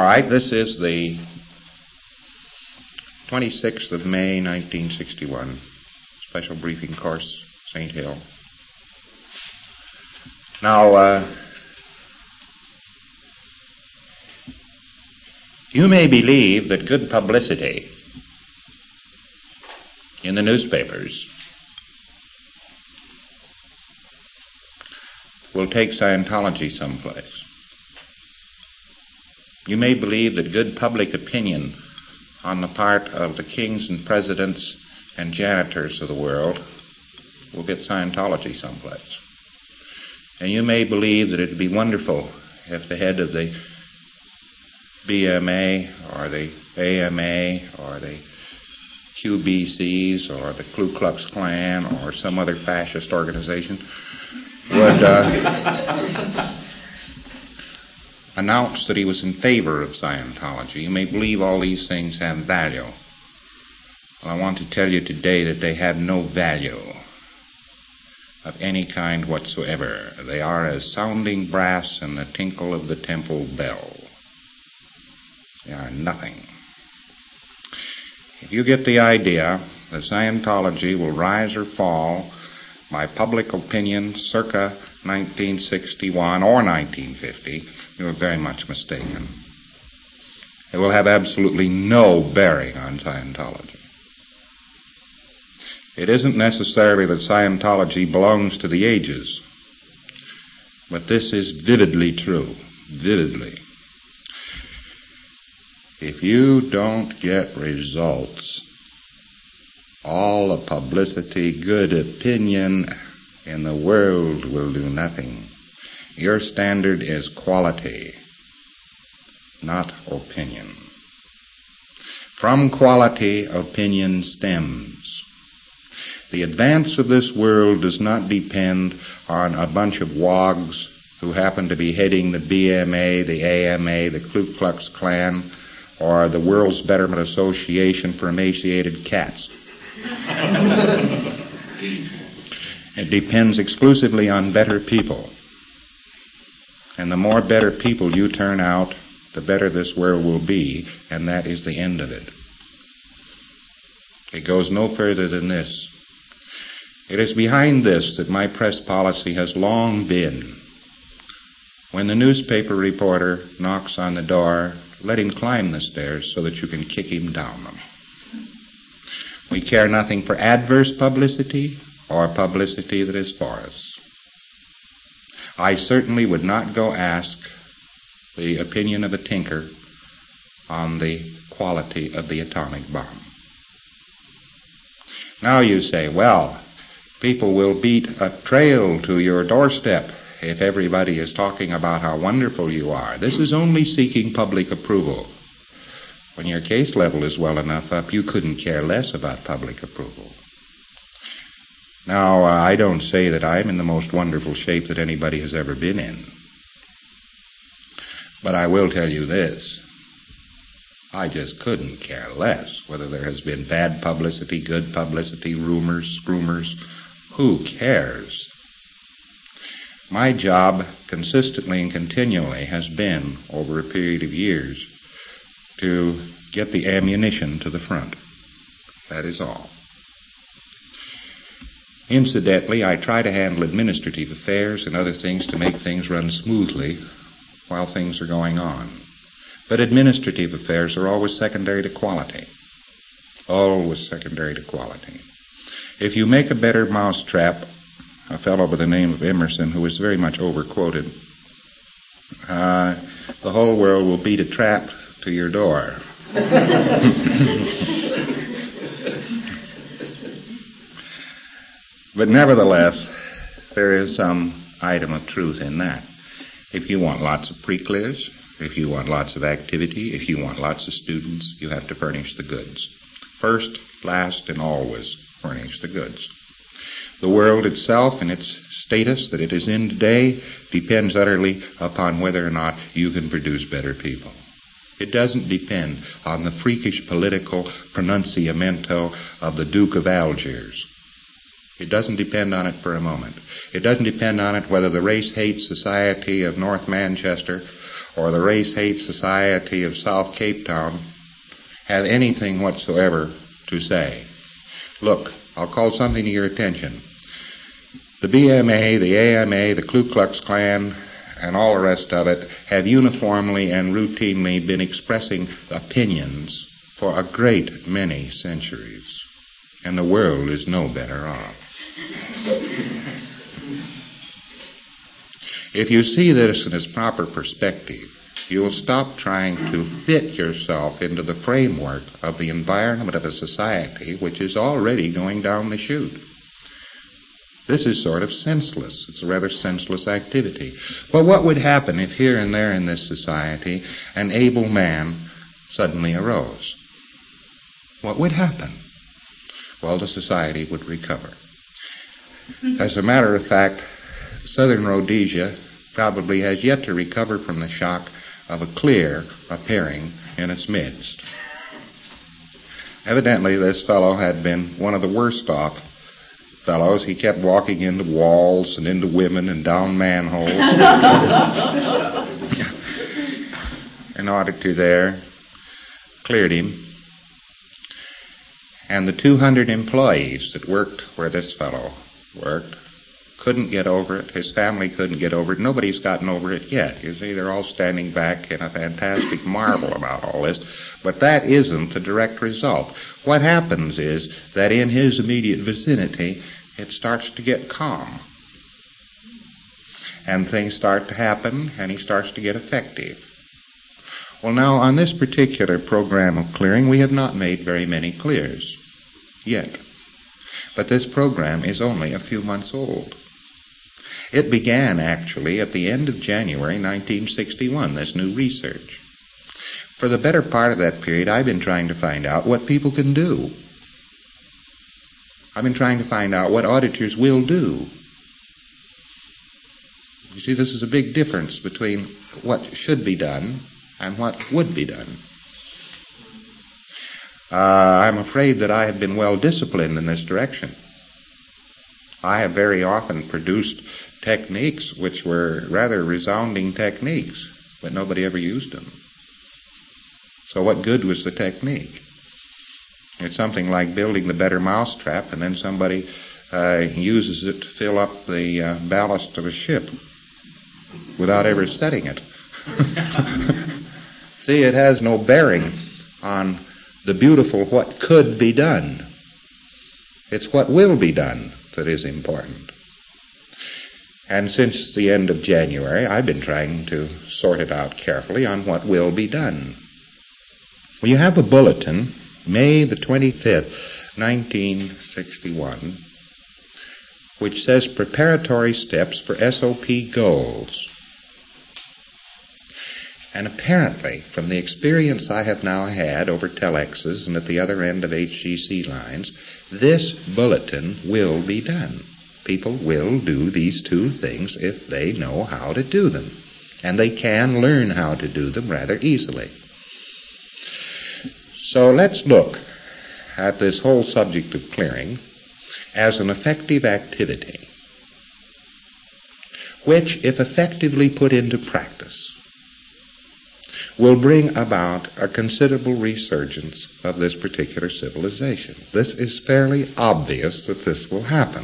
right, this is the 26th of May, 1961. Special briefing course, St. Hill. Now, you may believe that good publicity in the newspapers will take Scientology someplace. You may believe that good public opinion on the part of the kings and presidents and janitors of the world will get Scientology someplace. And you may believe that it would be wonderful if the head of the BMA or the AMA or the QBCs or the Ku Klux Klan or some other fascist organization would announce that he was in favor of Scientology. You may believe all these things have value. Well, I want to tell you today that they have no value of any kind whatsoever. They are as sounding brass and the tinkle of the temple bell. They are nothing. If you get the idea that Scientology will rise or fall by public opinion circa 1961 or 1950, you are very much mistaken. It will have absolutely no bearing on Scientology. It isn't necessarily that Scientology belongs to the ages, but this is vividly true, vividly. If you don't get results, all the publicity, good opinion in the world will do nothing. Your standard is quality, not opinion. From quality, opinion stems. The advance of this world does not depend on a bunch of wogs who happen to be heading the BMA, the AMA, the Ku Klux Klan, or the World's Betterment Association for Emaciated Cats. It depends exclusively on better people. And the more better people you turn out, the better this world will be, and that is the end of it. It goes no further than this. It is behind this that my press policy has long been. When the newspaper reporter knocks on the door, let him climb the stairs so that you can kick him down them. We care nothing for adverse publicity or publicity that is for us. I certainly would not go ask the opinion of a tinker on the quality of the atomic bomb. Now you say, well, people will beat a trail to your doorstep if everybody is talking about how wonderful you are. This is only seeking public approval. When your case level is well enough up, you couldn't care less about public approval. Now, I don't say that I'm in the most wonderful shape that anybody has ever been in. But I will tell you this. I just couldn't care less whether there has been bad publicity, good publicity, rumors, scroomers. Who cares? My job consistently and continually has been, over a period of years, to get the ammunition to the front. That is all. Incidentally, I try to handle administrative affairs and other things to make things run smoothly while things are going on. But administrative affairs are always secondary to quality. Always secondary to quality. If you make a better mousetrap, a fellow by the name of Emerson, who is very much overquoted, the whole world will beat a trap to your door. But nevertheless, there is some item of truth in that. If you want lots of pre-clears, if you want lots of activity, if you want lots of students, you have to furnish the goods. First, last, and always furnish the goods. The world itself and its status that it is in today depends utterly upon whether or not you can produce better people. It doesn't depend on the freakish political pronunciamento of the Duke of Algiers. It doesn't depend on it for a moment. It doesn't depend on it whether the Race Hate Society of North Manchester or the Race Hate Society of South Cape Town have anything whatsoever to say. Look, I'll call something to your attention. The BMA, the AMA, the Ku Klux Klan, and all the rest of it have uniformly and routinely been expressing opinions for a great many centuries. And the world is no better off. If you see this in its proper perspective, you will stop trying to fit yourself into the framework of the environment of a society which is already going down the chute. This is sort of senseless. It's a rather senseless activity. But what would happen if here and there in this society an able man suddenly arose? What would happen? Well, the society would recover. As a matter of fact, Southern Rhodesia probably has yet to recover from the shock of a clear appearing in its midst. Evidently, this fellow had been one of the worst off fellows. He kept walking into walls and into women and down manholes an auditor there cleared him. And the 200 employees that worked where this fellow worked couldn't get over it. His family couldn't get over it. Nobody's gotten over it yet. You see, they're all standing back in a fantastic marvel about all this. But that isn't the direct result. What happens is that in his immediate vicinity, it starts to get calm. And things start to happen, and he starts to get effective. Well, now, on this particular program of clearing, we have not made very many clears yet. But this program is only a few months old. It began, actually, at the end of January 1961, this new research. For the better part of that period, I've been trying to find out what people can do. I've been trying to find out what auditors will do. You see, this is a big difference between what should be done and what would be done. I'm afraid that I have been well disciplined in this direction. I have very often produced techniques which were rather resounding techniques, but nobody ever used them. So what good was the technique? It's something like building the better mousetrap, and then somebody uses it to fill up the ballast of a ship without ever setting it. See, it has no bearing on the beautiful what could be done. It's what will be done that is important. And since the end of January, I've been trying to sort it out carefully on what will be done. Well, you have a bulletin, May the 25th, 1961, which says Preparatory Steps for SOP Goals. And apparently, from the experience I have now had over telexes and at the other end of HGC lines, this bulletin will be done. People will do these two things if they know how to do them. And they can learn how to do them rather easily. So let's look at this whole subject of clearing as an effective activity, which, if effectively put into practice, will bring about a considerable resurgence of this particular civilization. This is fairly obvious that this will happen.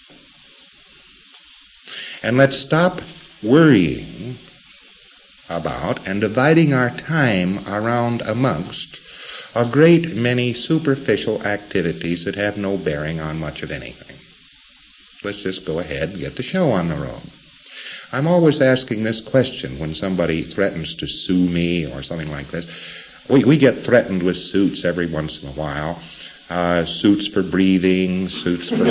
And let's stop worrying about and dividing our time around amongst a great many superficial activities that have no bearing on much of anything. Let's just go ahead and get the show on the road. I'm always asking this question when somebody threatens to sue me or something like this. We get threatened with suits every once in a while. Suits for breathing, suits for...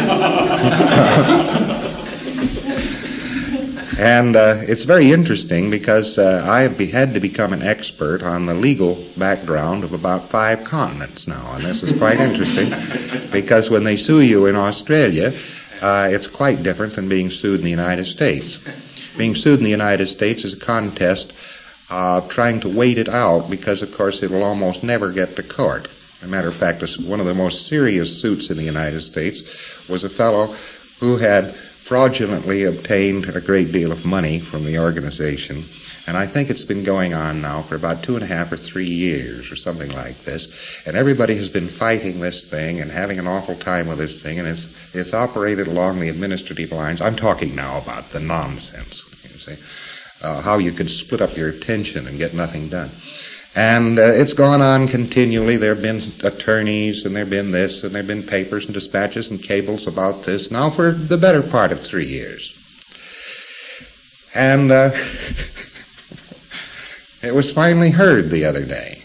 And it's very interesting because I've had to become an expert on the legal background of about 5 continents now. And this is quite interesting because when they sue you in Australia, it's quite different than being sued in the United States. Being sued in the United States is a contest of trying to wait it out because, of course, it will almost never get to court. As a matter of fact, one of the most serious suits in the United States was a fellow who had fraudulently obtained a great deal of money from the organization. And I think it's been going on now for about 2.5 or 3 years or something like this. And everybody has been fighting this thing and having an awful time with this thing. And it's operated along the administrative lines. I'm talking now about the nonsense, you see, how you could split up your attention and get nothing done. And it's gone on continually. There have been attorneys, and there have been this, and there have been papers and dispatches and cables about this now for the better part of 3 years. And it was finally heard the other day.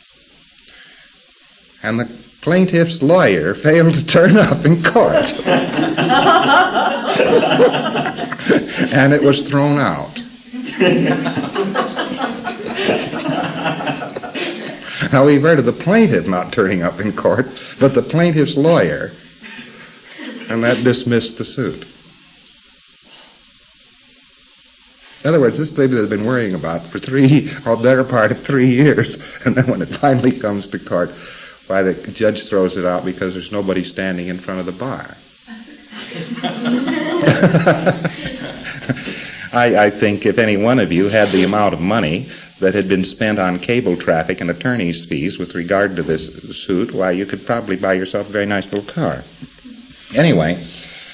And the plaintiff's lawyer failed to turn up in court. And it was thrown out. Now, we've heard of the plaintiff not turning up in court, but the plaintiff's lawyer, and that dismissed the suit. In other words, this thing that they've been worrying about for the better part of 3 years, and then when it finally comes to court, why, the judge throws it out because there's nobody standing in front of the bar. I think if any one of you had the amount of money that had been spent on cable traffic and attorney's fees with regard to this suit, why, you could probably buy yourself a very nice little car. Anyway,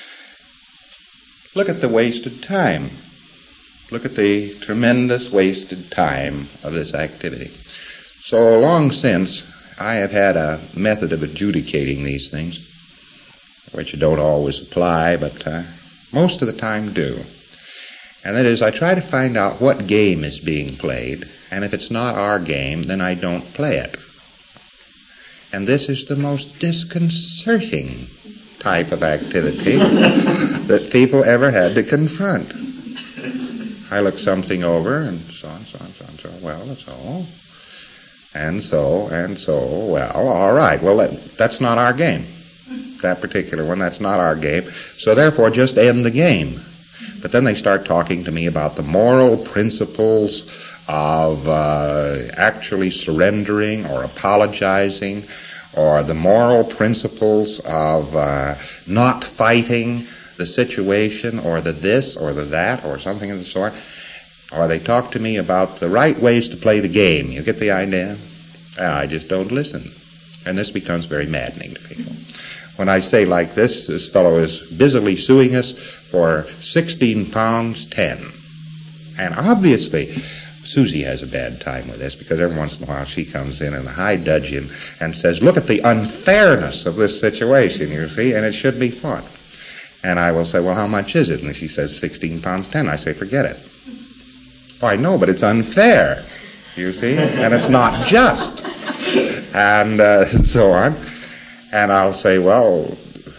look at the wasted time. Look at the tremendous wasted time of this activity. So long since, I have had a method of adjudicating these things, which don't always apply, but most of the time do. And that is, I try to find out what game is being played, and if it's not our game, then I don't play it. And this is the most disconcerting type of activity that people ever had to confront. I look something over, and so on, so on, so on, so on. Well, that's all. And so, well, all right. Well, that's not our game. That particular one, that's not our game. So therefore, just end the game. But then they start talking to me about the moral principles of actually surrendering or apologizing, or the moral principles of not fighting the situation, or the this, or the that, or something of the sort. Or they talk to me about the right ways to play the game. You get the idea? I just don't listen. And this becomes very maddening to people. When I say like this fellow is busily suing us for 16 pounds 10. And obviously, Susie has a bad time with this, because every once in a while she comes in and high dudgeon and says, look at the unfairness of this situation, you see, and it should be fought. And I will say, well, how much is it? And she says 16 pounds 10. I say, forget it. Oh, I know, but it's unfair, you see, and it's not just. And so on. And I'll say, well,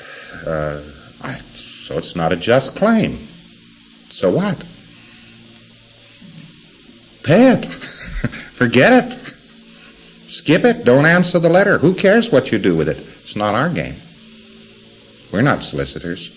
so it's not a just claim. So what? Pay it. Forget it. Skip it. Don't answer the letter. Who cares what you do with it? It's not our game. We're not solicitors.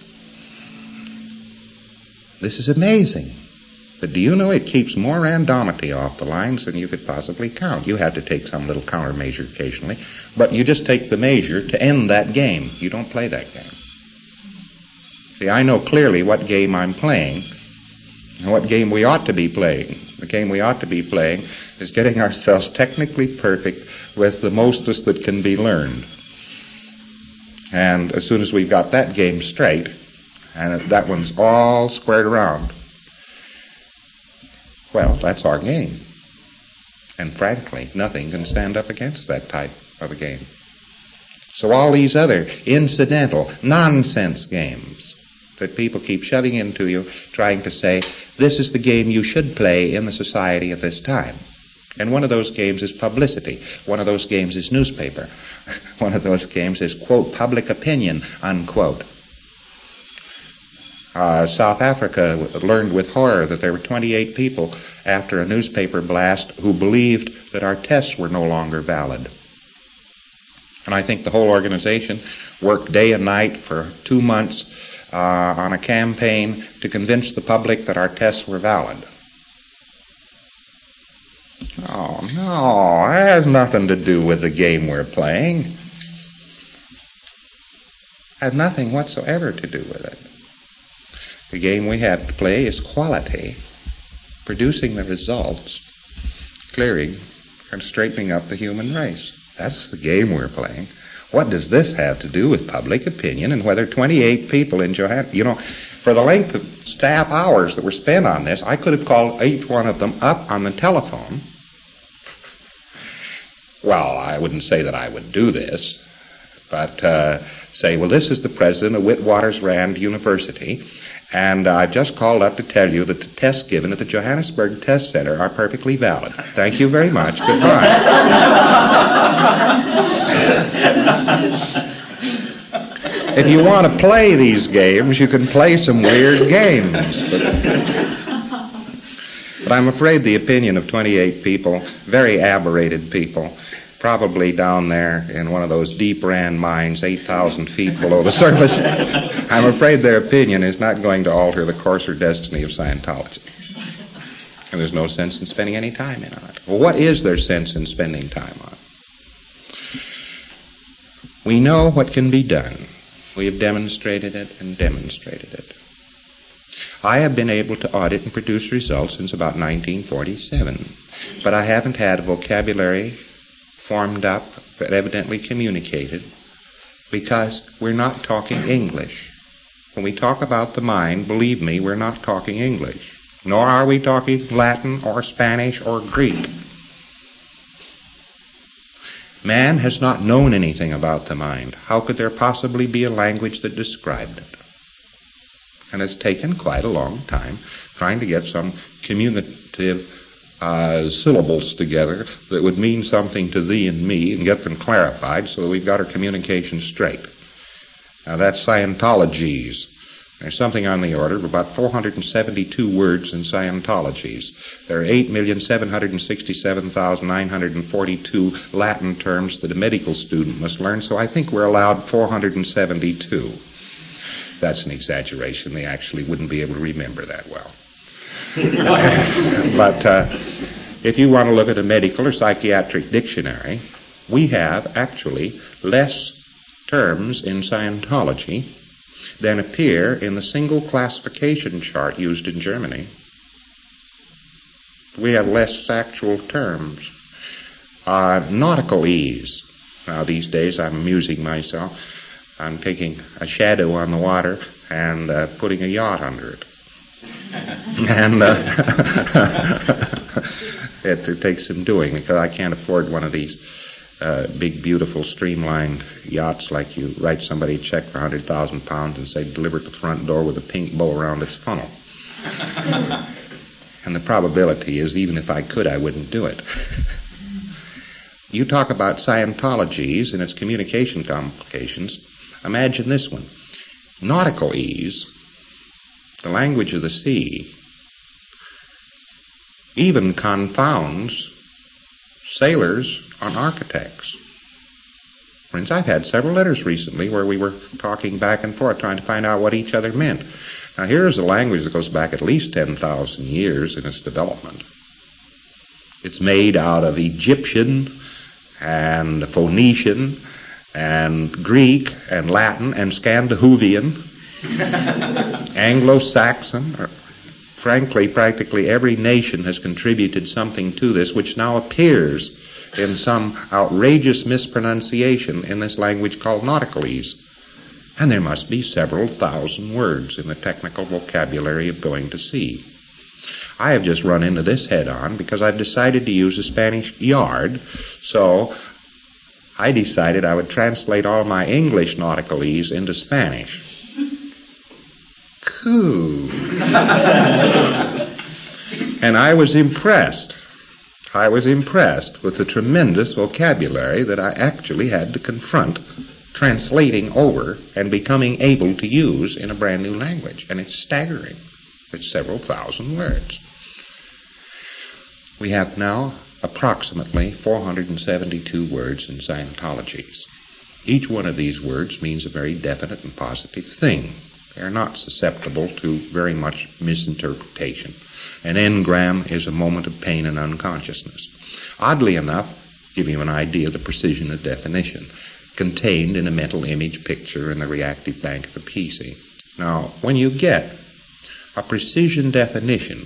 This is amazing. But do you know it keeps more randomity off the lines than you could possibly count? You have to take some little countermeasure occasionally, but you just take the measure to end that game. You don't play that game. See, I know clearly what game I'm playing and what game we ought to be playing. The game we ought to be playing is getting ourselves technically perfect with the mostest that can be learned. And as soon as we've got that game straight, and that one's all squared around, well, that's our game. And frankly, nothing can stand up against that type of a game. So all these other incidental, nonsense games that people keep shoving into you, trying to say, this is the game you should play in the society at this time. And one of those games is publicity. One of those games is newspaper. One of those games is, quote, public opinion, unquote. South Africa learned with horror that there were 28 people after a newspaper blast who believed that our tests were no longer valid. And I think the whole organization worked day and night for 2 months on a campaign to convince the public that our tests were valid. Oh, no, it has nothing to do with the game we're playing. It has nothing whatsoever to do with it. The game we have to play is quality, producing the results, clearing and straightening up the human race. That's the game we're playing. What does this have to do with public opinion and whether 28 people in Johannesburg, for the length of staff hours that were spent on this, I could have called each one of them up on the telephone. Well, I wouldn't say that I would do this, but say, well, this is the president of Witwatersrand University, and I've just called up to tell you that the tests given at the Johannesburg Test Center are perfectly valid. Thank you very much. Goodbye. If you want to play these games, you can play some weird games. But I'm afraid the opinion of 28 people, very aberrated people, probably down there in one of those deep Rand mines 8,000 feet below the surface, I'm afraid their opinion is not going to alter the course or destiny of Scientology. And there's no sense in spending any time in on it. Well, what is there sense in spending time on? We know what can be done. We have demonstrated it and demonstrated it. I have been able to audit and produce results since about 1947, but I haven't had a vocabulary formed up, but evidently communicated, because we're not talking English. When we talk about the mind, believe me, we're not talking English, nor are we talking Latin or Spanish or Greek. Man has not known anything about the mind. How could there possibly be a language that described it? And it's taken quite a long time trying to get some communicative syllables together that would mean something to thee and me and get them clarified so that we've got our communication straight. Now that's Scientologies. There's something on the order of about 472 words in Scientologies. There are 8,767,942 Latin terms that a medical student must learn, so I think we're allowed 472. That's an exaggeration. They actually wouldn't be able to remember that well. But if you want to look at a medical or psychiatric dictionary, we have actually less terms in Scientology than appear in the single classification chart used in Germany. We have less actual terms. Nauticalese. Now these days I'm amusing myself. I'm taking a shadow on the water and putting a yacht under it. And it takes some doing because I can't afford one of these big, beautiful, streamlined yachts like you write somebody a check for 100,000 pounds and say deliver it to the front door with a pink bow around its funnel. And the probability is even if I could, I wouldn't do it. You talk about Scientologies and its communication complications. Imagine this one. Nauticalese, the language of the sea, even confounds sailors on architects. For instance, I've had several letters recently where we were talking back and forth trying to find out what each other meant. Now here's a language that goes back at least 10,000 years in its development. It's made out of Egyptian and Phoenician and Greek and Latin and Scandinavian, Anglo-Saxon. Frankly, practically every nation has contributed something to this, which now appears in some outrageous mispronunciation in this language called Nauticalese. And there must be several thousand words in the technical vocabulary of going to sea. I have just run into this head-on because I've decided to use a Spanish yard, so I decided I would translate all my English Nauticalese into Spanish. Cool. And I was impressed. I was impressed with the tremendous vocabulary that I actually had to confront translating over and becoming able to use in a brand new language. And it's staggering. It's several thousand words. We have now approximately 472 words in Scientologies. Each one of these words means a very definite and positive thing. They are not susceptible to very much misinterpretation. An engram is a moment of pain and unconsciousness. Oddly enough, give you an idea of the precision of definition, contained in a mental image picture in the reactive bank of a PC. Now, when you get a precision definition,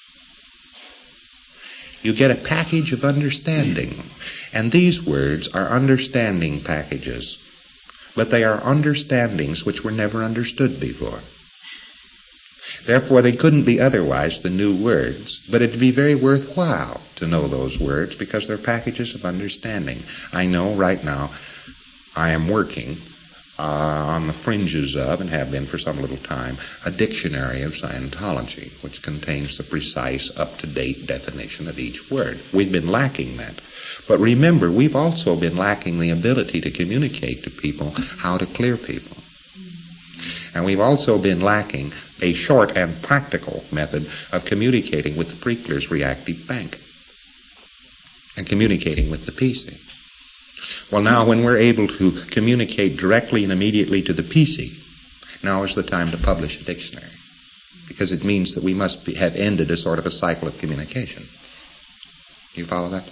you get a package of understanding. And these words are understanding packages. But they are understandings which were never understood before. Therefore, they couldn't be otherwise than new words, but it'd be very worthwhile to know those words because they're packages of understanding. I know right now I am working on the fringes of, and have been for some little time, a dictionary of Scientology, which contains the precise, up-to-date definition of each word. We've been lacking that. But remember, we've also been lacking the ability to communicate to people how to clear people. And we've also been lacking a short and practical method of communicating with the Prickler's reactive bank and communicating with the PC. Well, now when we're able to communicate directly and immediately to the PC, now is the time to publish a dictionary, because it means that we must have ended a sort of a cycle of communication. You follow that?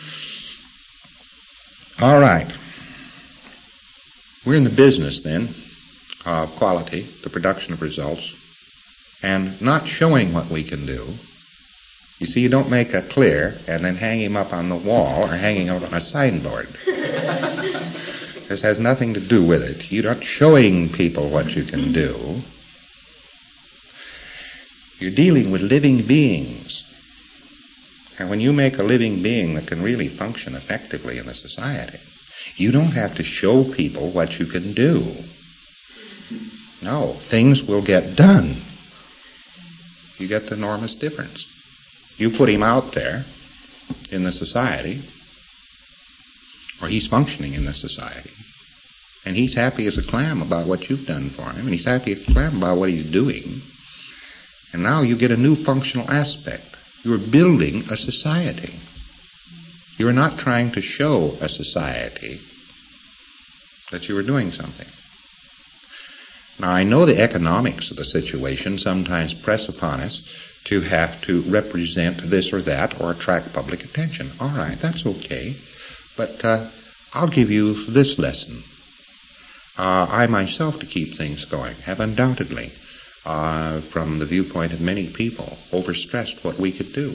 All right. We're in the business, then, of quality, the production of results, and not showing what we can do. You see, you don't make a clear and then hang him up on the wall or hanging out on a signboard. This has nothing to do with it. You're not showing people what you can do. You're dealing with living beings. And when you make a living being that can really function effectively in a society, you don't have to show people what you can do. No, things will get done. You get the enormous difference. You put him out there in the society, or he's functioning in the society, and he's happy as a clam about what you've done for him, and he's happy as a clam about what he's doing, and now you get a new functional aspect. You're building a society. You're not trying to show a society that you are doing something. Now, I know the economics of the situation sometimes press upon us to have to represent this or that or attract public attention. All right, that's okay. But I'll give you this lesson. I myself, to keep things going, have undoubtedly, from the viewpoint of many people, overstressed what we could do.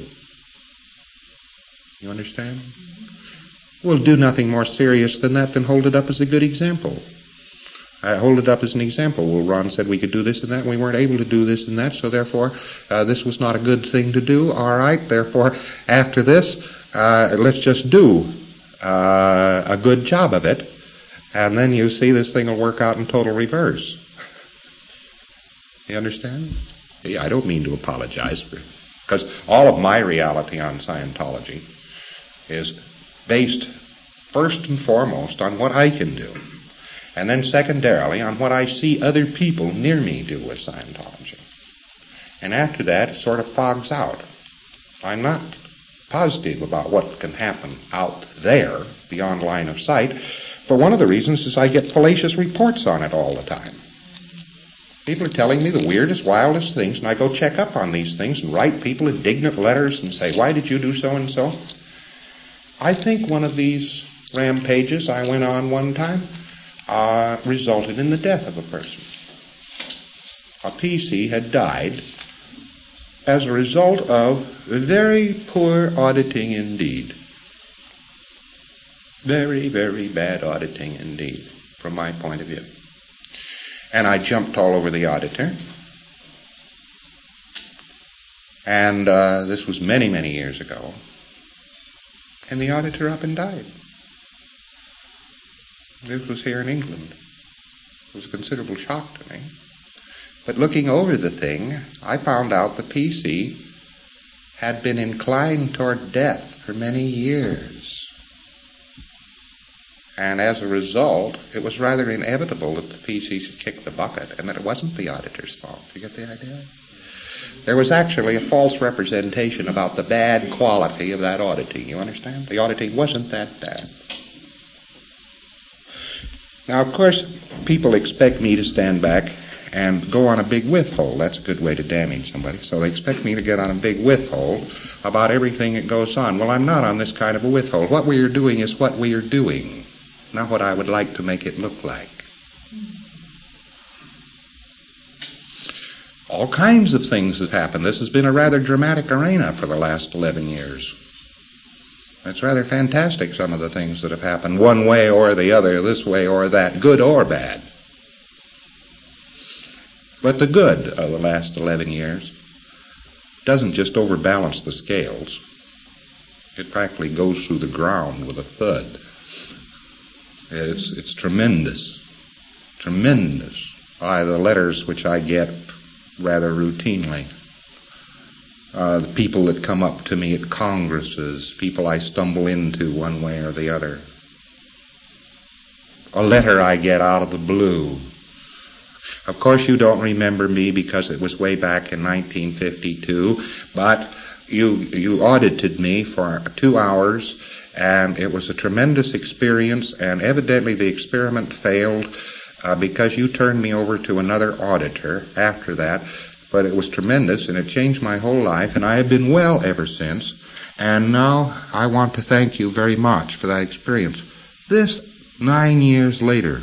You understand? We'll do nothing more serious than that than hold it up as a good example. Hold it up as an example. Well, Ron said we could do this and that, and we weren't able to do this and that, so therefore this was not a good thing to do. All right, therefore, after this, let's just do a good job of it, and then you see this thing will work out in total reverse. You understand? Yeah, I don't mean to apologize, because all of my reality on Scientology is based first and foremost on what I can do, and then secondarily on what I see other people near me do with Scientology. And after that, it sort of fogs out. I'm not positive about what can happen out there beyond line of sight, for one of the reasons is I get fallacious reports on it all the time. People are telling me the weirdest, wildest things, and I go check up on these things and write people indignant letters and say, why did you do so and so? I think one of these rampages I went on one time resulted in the death of a person. A PC had died as a result of very poor auditing indeed. Very, very bad auditing indeed, from my point of view. And I jumped all over the auditor. And this was many, many years ago. And the auditor up and died. This was here in England. It was a considerable shock to me. But looking over the thing, I found out the PC had been inclined toward death for many years. And as a result, it was rather inevitable that the PC should kick the bucket and that it wasn't the auditor's fault. Do you get the idea? There was actually a false representation about the bad quality of that auditing. You understand? The auditing wasn't that bad. Now, of course, people expect me to stand back and go on a big withhold. That's a good way to damage somebody. So they expect me to get on a big withhold about everything that goes on. Well, I'm not on this kind of a withhold. What we are doing is what we are doing, not what I would like to make it look like. All kinds of things have happened. This has been a rather dramatic arena for the last 11 years. It's rather fantastic, some of the things that have happened, one way or the other, this way or that, good or bad. But the good of the last 11 years doesn't just overbalance the scales. It practically goes through the ground with a thud. It's tremendous. Tremendous. The letters which I get rather routinely. The people that come up to me at congresses, people I stumble into one way or the other. A letter I get out of the blue. Of course you don't remember me because it was way back in 1952, but you audited me for 2 hours, and it was a tremendous experience, and evidently the experiment failed because you turned me over to another auditor after that. But it was tremendous, and it changed my whole life, and I have been well ever since. And now I want to thank you very much for that experience. This 9 years later.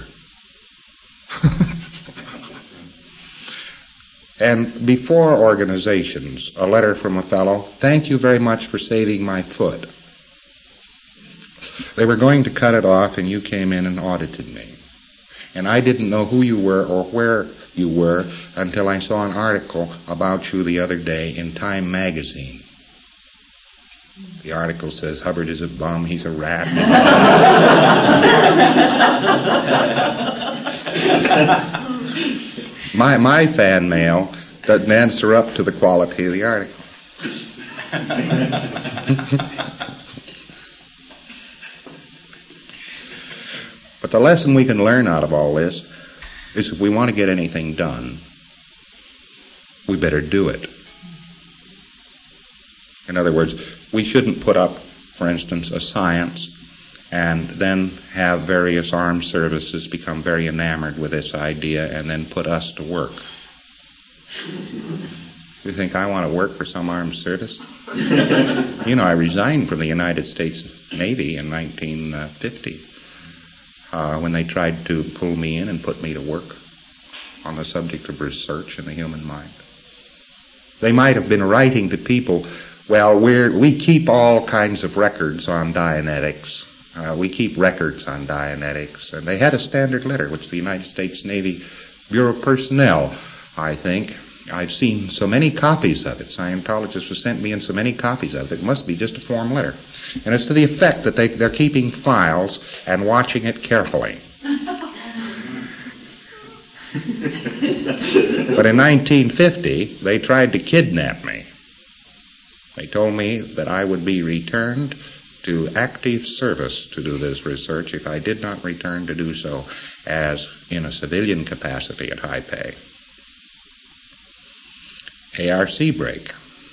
And before organizations, a letter from a fellow, thank you very much for saving my foot. They were going to cut it off, and you came in and audited me. And I didn't know who you were or where you were until I saw an article about you the other day in Time magazine. The article says, Hubbard is a bum, he's a rat. My fan mail doesn't answer up to the quality of the article. But the lesson we can learn out of all this is if we want to get anything done, we better do it. In other words, we shouldn't put up, for instance, a science and then have various armed services become very enamored with this idea and then put us to work. You think I want to work for some armed service? You know, I resigned from the United States Navy in 1950. When they tried to pull me in and put me to work on the subject of research in the human mind. They might have been writing to people, well, we keep all kinds of records on Dianetics. We keep records on Dianetics. And they had a standard letter, which the United States Navy Bureau personnel, I think, I've seen so many copies of it. Scientologists have sent me in so many copies of it. It must be just a form letter. And it's to the effect that they're keeping files and watching it carefully. But in 1950, they tried to kidnap me. They told me that I would be returned to active service to do this research if I did not return to do so as in a civilian capacity at high pay. ARC break.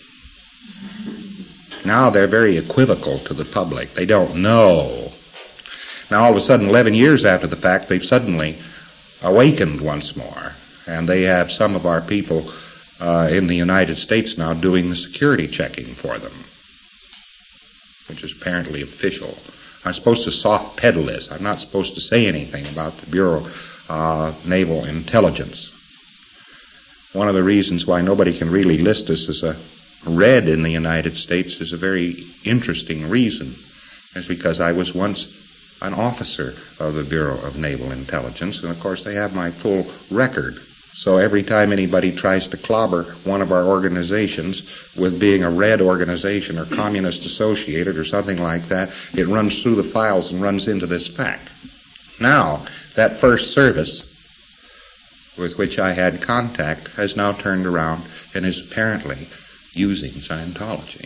Now they're very equivocal to the public. They don't know. Now all of a sudden, 11 years after the fact, they've suddenly awakened once more. And they have some of our people in the United States now doing the security checking for them, which is apparently official. I'm supposed to soft pedal this. I'm not supposed to say anything about the Bureau of Naval Intelligence. One of the reasons why nobody can really list us as a red in the United States is a very interesting reason. It's because I was once an officer of the Bureau of Naval Intelligence, and of course they have my full record. So every time anybody tries to clobber one of our organizations with being a red organization or communist associated or something like that, it runs through the files and runs into this fact. Now, that first service with which I had contact has now turned around and is apparently using Scientology.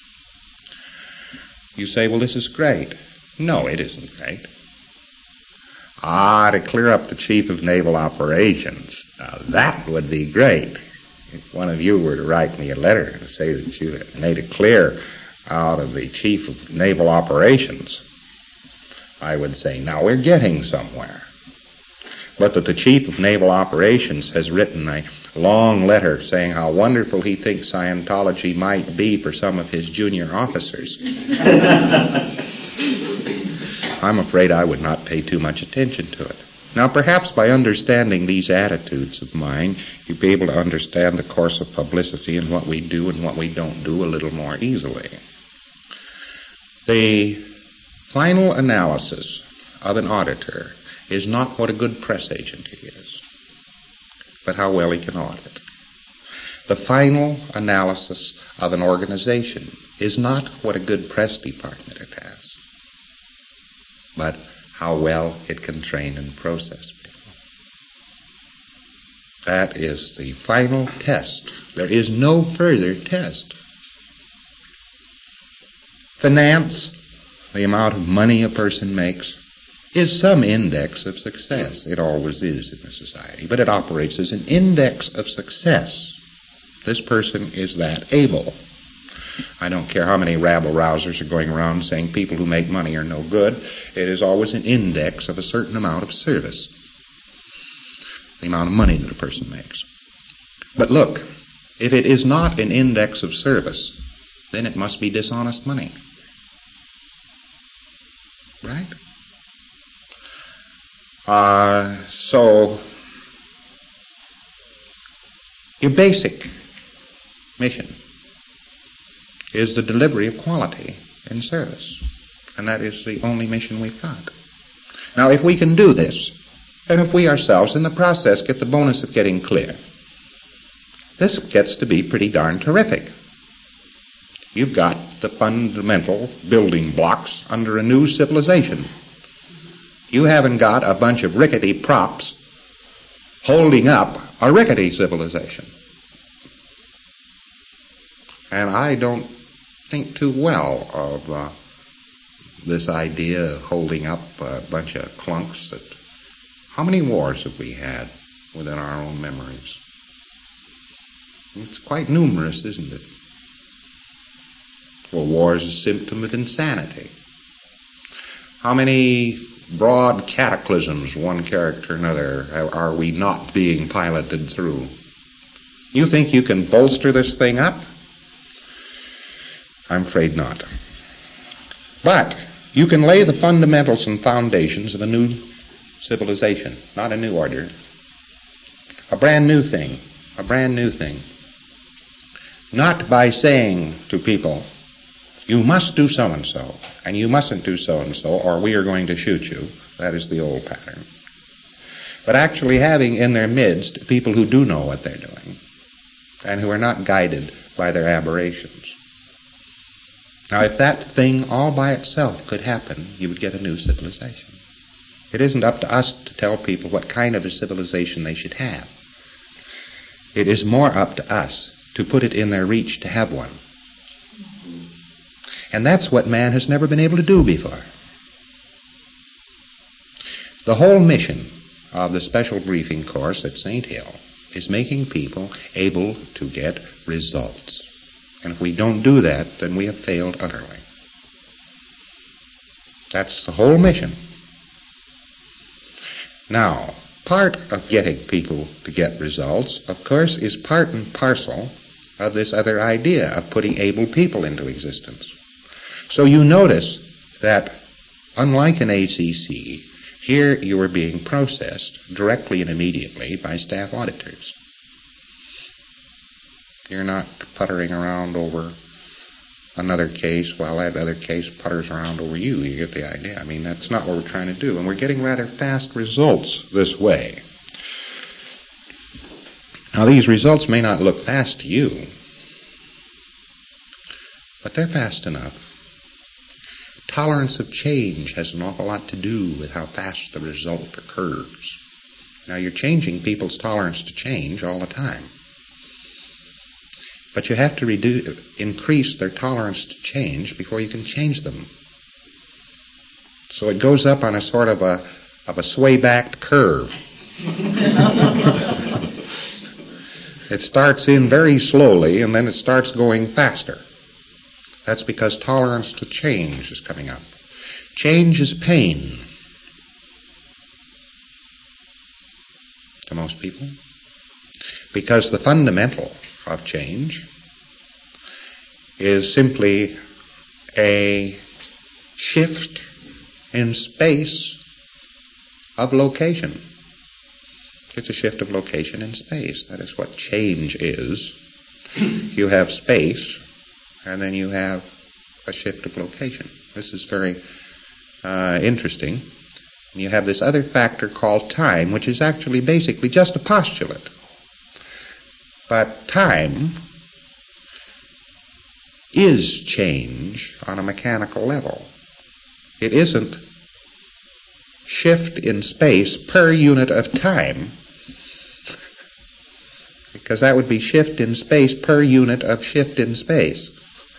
You say, well, this is great. No, it isn't great. To clear up the Chief of Naval Operations. Now, that would be great. If one of you were to write me a letter and say that you had made it clear out of the Chief of Naval Operations, I would say, now we're getting somewhere. but that the Chief of Naval Operations has written a long letter saying how wonderful he thinks Scientology might be for some of his junior officers. I'm afraid I would not pay too much attention to it. Now, perhaps by understanding these attitudes of mine, you'll be able to understand the course of publicity and what we do and what we don't do a little more easily. The final analysis of an auditor is not what a good press agent he is, but how well he can audit. The final analysis of an organization is not what a good press department it has, but how well it can train and process people. That is the final test. There is no further test. Finance, the amount of money a person makes, is some index of success. It always is in a society, but it operates as an index of success. This person is that able. I don't care how many rabble-rousers are going around saying people who make money are no good. It is always an index of a certain amount of service, the amount of money that a person makes. But look, if it is not an index of service, then it must be dishonest money. Right? So, your basic mission is the delivery of quality in service. And that is the only mission we've got. Now, if we can do this, and if we ourselves in the process get the bonus of getting clear, this gets to be pretty darn terrific. You've got the fundamental building blocks under a new civilization. You haven't got a bunch of rickety props holding up a rickety civilization. And I don't think too well of this idea of holding up a bunch of clunks. How many wars have we had within our own memories? It's quite numerous, isn't it? Well, war is a symptom of insanity. How many broad cataclysms, one character or another, are we not being piloted through? You think you can bolster this thing up? I'm afraid not. But you can lay the fundamentals and foundations of a new civilization, not a new order. A brand new thing. A brand new thing. Not by saying to people, you must do so-and-so, and you mustn't do so-and-so, or we are going to shoot you. That is the old pattern. But actually having in their midst people who do know what they're doing, and who are not guided by their aberrations. Now, if that thing all by itself could happen, you would get a new civilization. It isn't up to us to tell people what kind of a civilization they should have. It is more up to us to put it in their reach to have one. And that's what man has never been able to do before. The whole mission of the special briefing course at St. Hill is making people able to get results. And if we don't do that, then we have failed utterly. That's the whole mission. Now, part of getting people to get results, of course, is part and parcel of this other idea of putting able people into existence. So you notice that, unlike an ACC, here you are being processed directly and immediately by staff auditors. You're not puttering around over another case while that other case putters around over you. You get the idea. I mean, that's not what we're trying to do. And we're getting rather fast results this way. Now, these results may not look fast to you, but they're fast enough. Tolerance of change has an awful lot to do with how fast the result occurs. Now, you're changing people's tolerance to change all the time. But you have to increase their tolerance to change before you can change them. So it goes up on a sort of a sway-backed curve. It starts in very slowly, and then it starts going faster. That's because tolerance to change is coming up. Change is pain. to most people. Because the fundamental of change is simply a shift in space of location. It's a shift of location in space. That is what change is. You have space, and then you have a shift of location. This is very interesting. And you have this other factor called time, which is actually basically just a postulate. But time is change on a mechanical level. It isn't shift in space per unit of time, because that would be shift in space per unit of shift in space.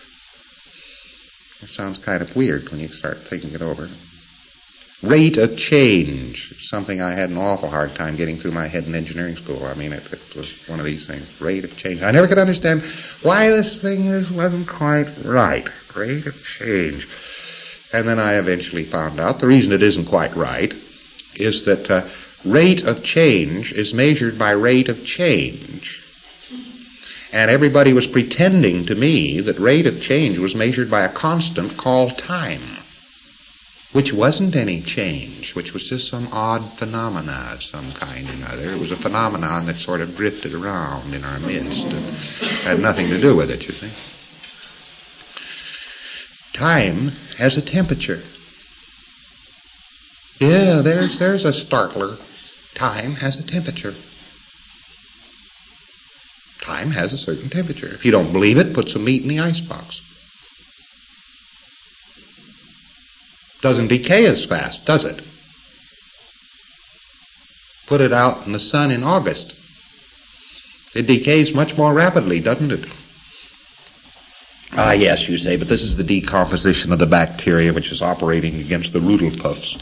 It sounds kind of weird when you start thinking it over. Rate of change is something I had an awful hard time getting through my head in engineering school. I mean, it was one of these things. Rate of change. I never could understand why this thing wasn't quite right. Rate of change. And then I eventually found out the reason it isn't quite right is that rate of change is measured by rate of change. And everybody was pretending to me that rate of change was measured by a constant called time, which wasn't any change, which was just some odd phenomena of some kind or another. It was a phenomenon that sort of drifted around in our midst and had nothing to do with it, you see. Time has a temperature. Yeah, there's a startler. Time has a temperature. Time has a certain temperature. If you don't believe it, put some meat in the icebox. Doesn't decay as fast, does it? Put it out in the sun in August. It decays much more rapidly, doesn't it? Ah, yes, you say, but this is the decomposition of the bacteria which is operating against the Rudelpuffs.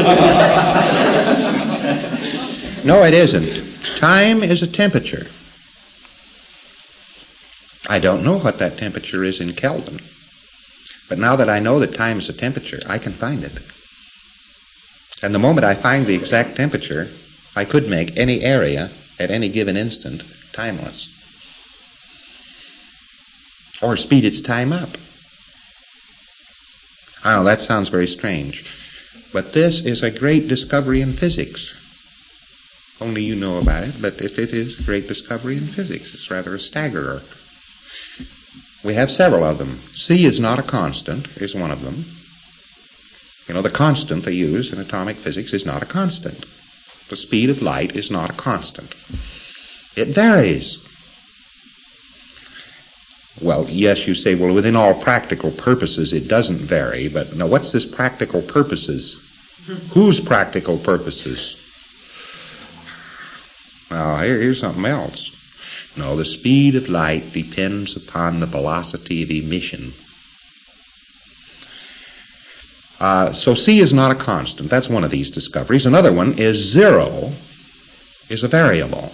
No, it isn't. Time is a temperature. I don't know what that temperature is in Kelvin. But now that I know that time is a temperature, I can find it. And the moment I find the exact temperature, I could make any area at any given instant timeless. Or speed its time up. I know that sounds very strange, but this is a great discovery in physics. Only you know about it, but if it is a great discovery in physics, it's rather a staggerer. We have several of them. C is not a constant is one of them. You know, the constant they use in atomic physics is not a constant. The speed of light is not a constant. It varies. Well, yes, you say, well, within all practical purposes it doesn't vary, but now what's this practical purposes? Whose practical purposes? Well, here's something else. No, the speed of light depends upon the velocity of emission. So C is not a constant. That's one of these discoveries. Another one is 0 is a variable.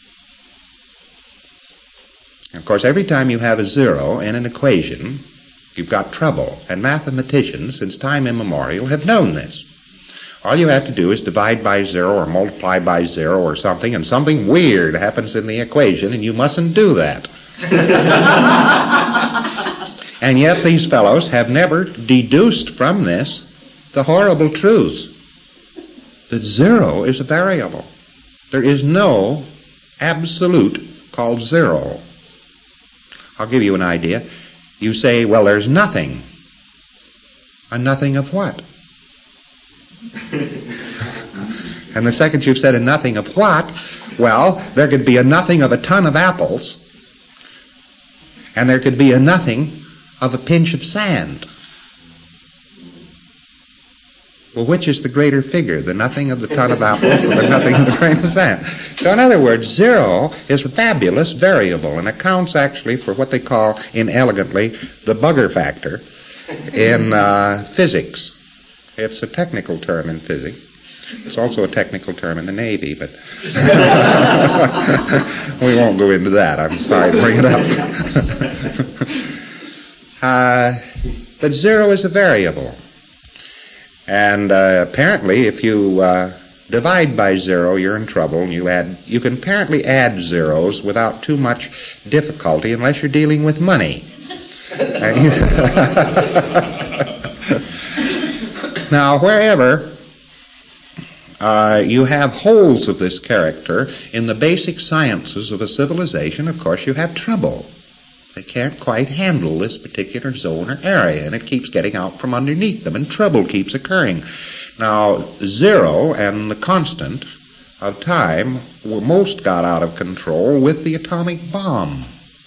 And of course, every time you have a 0 in an equation, you've got trouble. And mathematicians, since time immemorial, have known this. All you have to do is divide by 0 or multiply by 0 or something, and something weird happens in the equation, and you mustn't do that. And yet these fellows have never deduced from this the horrible truth that 0 is a variable. There is no absolute called 0. I'll give you an idea. You say, well, there's nothing. A nothing of what? And the second you've said a nothing of what, well, there could be a nothing of a ton of apples, and there could be a nothing of a pinch of sand. Well, which is the greater figure, the nothing of the ton of apples or the nothing of the grain of sand? So in other words, 0 is a fabulous variable and accounts actually for what they call, inelegantly, the bugger factor in physics. It's a technical term in physics. It's also a technical term in the Navy, but we won't go into that. I'm sorry to bring it up. But 0 is a variable. And apparently, if you divide by 0, you're in trouble, and you can apparently add zeros without too much difficulty unless you're dealing with money. Now, wherever you have holes of this character in the basic sciences of a civilization, of course you have trouble. They can't quite handle this particular zone or area, and it keeps getting out from underneath them, and trouble keeps occurring. Now, 0 and the constant of time were most got out of control with the atomic bomb,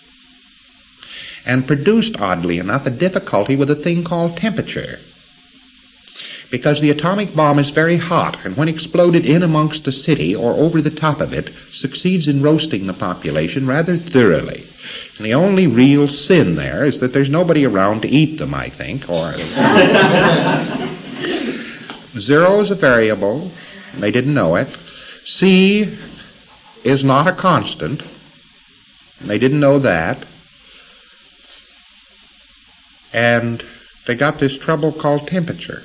and produced, oddly enough, a difficulty with a thing called temperature. Because the atomic bomb is very hot, and when exploded in amongst a city or over the top of it, succeeds in roasting the population rather thoroughly. And the only real sin there is that there's nobody around to eat them, I think. Or 0 is a variable. They didn't know it. C is not a constant. They didn't know that. And they got this trouble called temperature.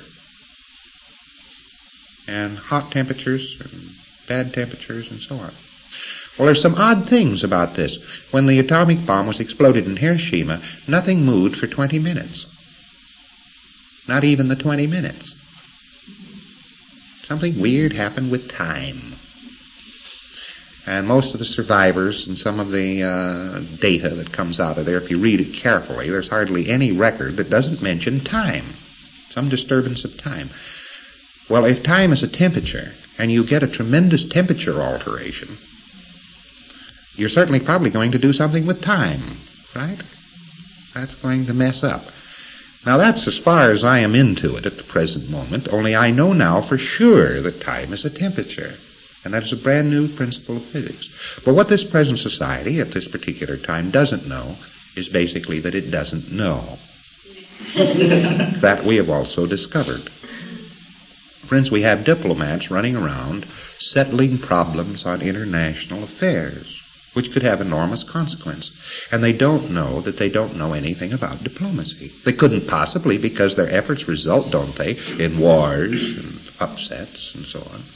And hot temperatures and bad temperatures and so on. Well, there's some odd things about this. When the atomic bomb was exploded in Hiroshima, nothing moved for 20 minutes. Not even the 20 minutes. Something weird happened with time. And most of the survivors and some of the data that comes out of there, if you read it carefully, there's hardly any record that doesn't mention time. Some disturbance of time. Well, if time is a temperature, and you get a tremendous temperature alteration, you're certainly probably going to do something with time, right? That's going to mess up. Now, that's as far as I am into it at the present moment, only I know now for sure that time is a temperature, and that is a brand new principle of physics. But what this present society at this particular time doesn't know is basically that it doesn't know. That we have also discovered. Friends, we have diplomats running around settling problems on international affairs, which could have enormous consequence. And they don't know that they don't know anything about diplomacy. They couldn't possibly, because their efforts result, don't they, in wars and upsets and so on.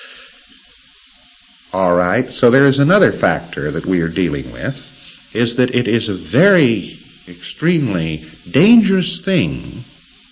All right, so there is another factor that we are dealing with, is that it is a very extremely dangerous thing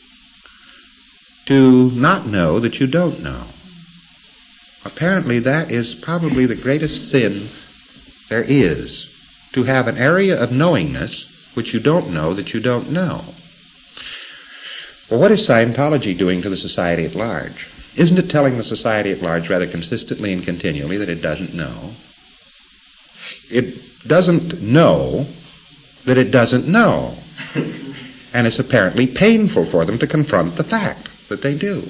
to not know that you don't know. Apparently that is probably the greatest sin there is, to have an area of knowingness which you don't know that you don't know. Well, what is Scientology doing to the society at large? Isn't it telling the society at large rather consistently and continually that it doesn't know? It doesn't know that it doesn't know. And it's apparently painful for them to confront the fact that they do.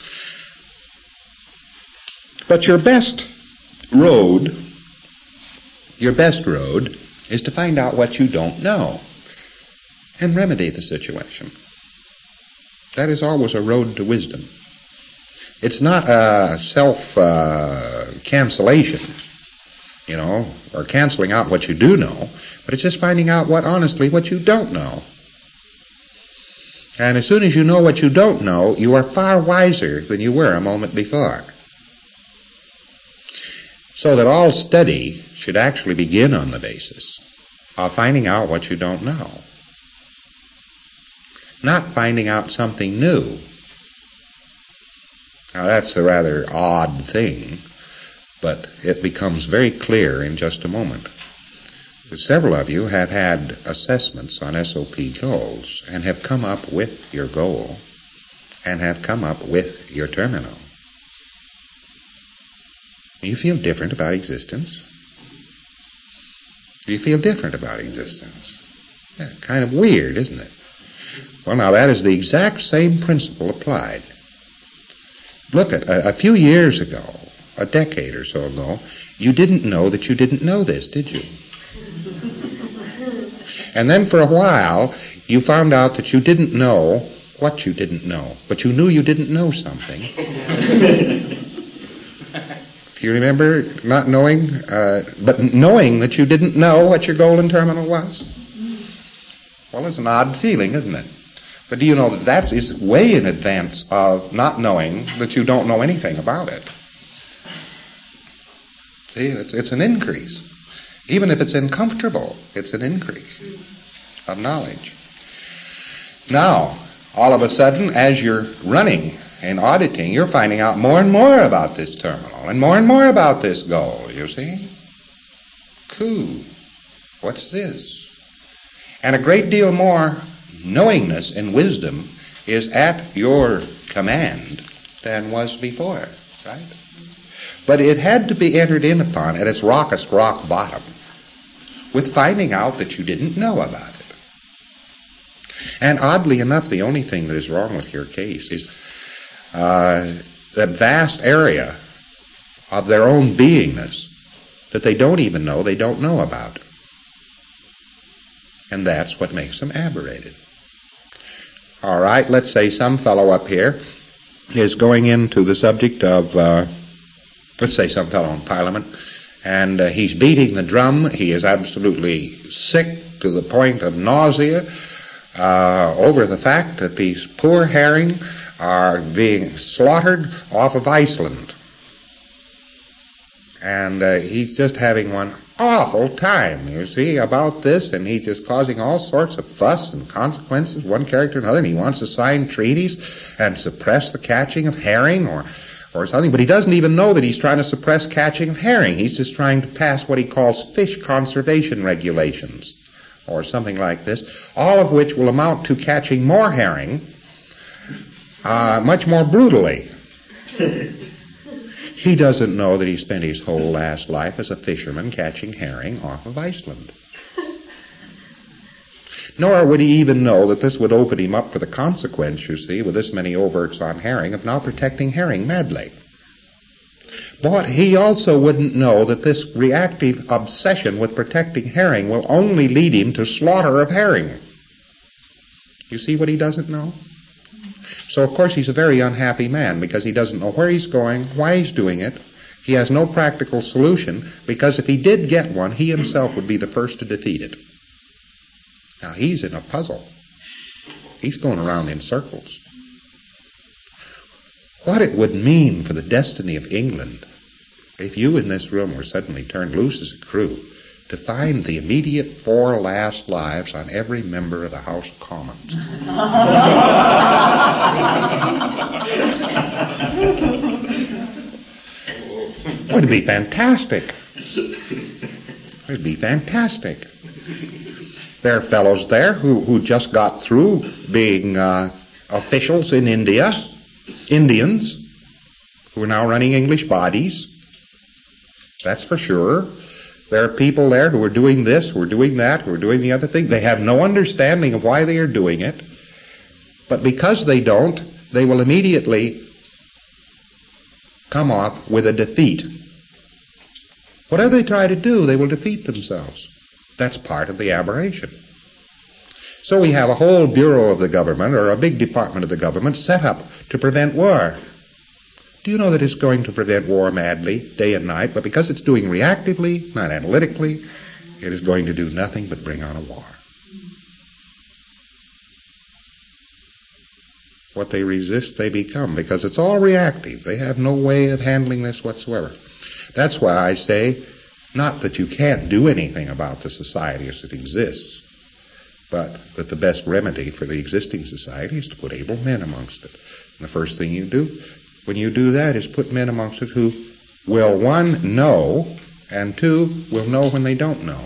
But your best road is to find out what you don't know and remedy the situation. That is always a road to wisdom. It's not a self-cancellation, or canceling out what you do know, but it's just finding out honestly what you don't know. And as soon as you know what you don't know, you are far wiser than you were a moment before. So that all study should actually begin on the basis of finding out what you don't know. Not finding out something new. Now that's a rather odd thing, but it becomes very clear in just a moment. Several of you have had assessments on SOP goals and have come up with your goal and have come up with your terminal. You feel different about existence? You feel different about existence? Yeah, kind of weird, isn't it? Well, now that is the exact same principle applied. Look, a few years ago, a decade or so ago, you didn't know that you didn't know this, did you? And then for a while, you found out that you didn't know what you didn't know, but you knew you didn't know something. Do you remember not knowing, but knowing that you didn't know what your golden terminal was? Well, it's an odd feeling, isn't it? But do you know that is way in advance of not knowing that you don't know anything about it? See, it's an increase. Even if it's uncomfortable, it's an increase of knowledge. Now, all of a sudden, as you're running and auditing, you're finding out more and more about this terminal and more about this goal, you see? Cool. What's this? And a great deal more knowingness and wisdom is at your command than was before, right? But it had to be entered in upon at its rockest rock bottom with finding out that you didn't know about it. And oddly enough, the only thing that is wrong with your case is that vast area of their own beingness that they don't even know they don't know about. And that's what makes them aberrated. All right, let's say some fellow up here is going into the subject of, let's say some fellow in Parliament, and he's beating the drum. He is absolutely sick to the point of nausea over the fact that these poor herring are being slaughtered off of Iceland. And he's just having one awful time, you see, about this, and he's just causing all sorts of fuss and consequences, one character and another, and he wants to sign treaties and suppress the catching of herring or something, but he doesn't even know that he's trying to suppress catching of herring. He's just trying to pass what he calls fish conservation regulations, or something like this, all of which will amount to catching more herring, much more brutally. He doesn't know that he spent his whole last life as a fisherman catching herring off of Iceland. Nor would he even know that this would open him up for the consequence, you see, with this many overts on herring, of now protecting herring madly. But he also wouldn't know that this reactive obsession with protecting herring will only lead him to slaughter of herring. You see what he doesn't know? So, of course, he's a very unhappy man because he doesn't know where he's going, why he's doing it. He has no practical solution because if he did get one, he himself would be the first to defeat it. Now, he's in a puzzle. He's going around in circles. What it would mean for the destiny of England if you in this room were suddenly turned loose as a crew to find the immediate 4 last lives on every member of the House of Commons. It would be fantastic. It would be fantastic. There are fellows there who just got through being officials in India, Indians, who are now running English bodies. That's for sure. There are people there who are doing this, who are doing that, who are doing the other thing. They have no understanding of why they are doing it. But because they don't, they will immediately come off with a defeat. Whatever they try to do, they will defeat themselves. That's part of the aberration. So we have a whole bureau of the government, or a big department of the government, set up to prevent war. Do you know that it's going to prevent war madly, day and night, but because it's doing reactively, not analytically, it is going to do nothing but bring on a war. What they resist, they become, because it's all reactive. They have no way of handling this whatsoever. That's why I say, not that you can't do anything about the society as it exists, but that the best remedy for the existing society is to put able men amongst it. And the first thing you do, when you do that, is put men amongst it who will, 1, know, and 2, will know when they don't know.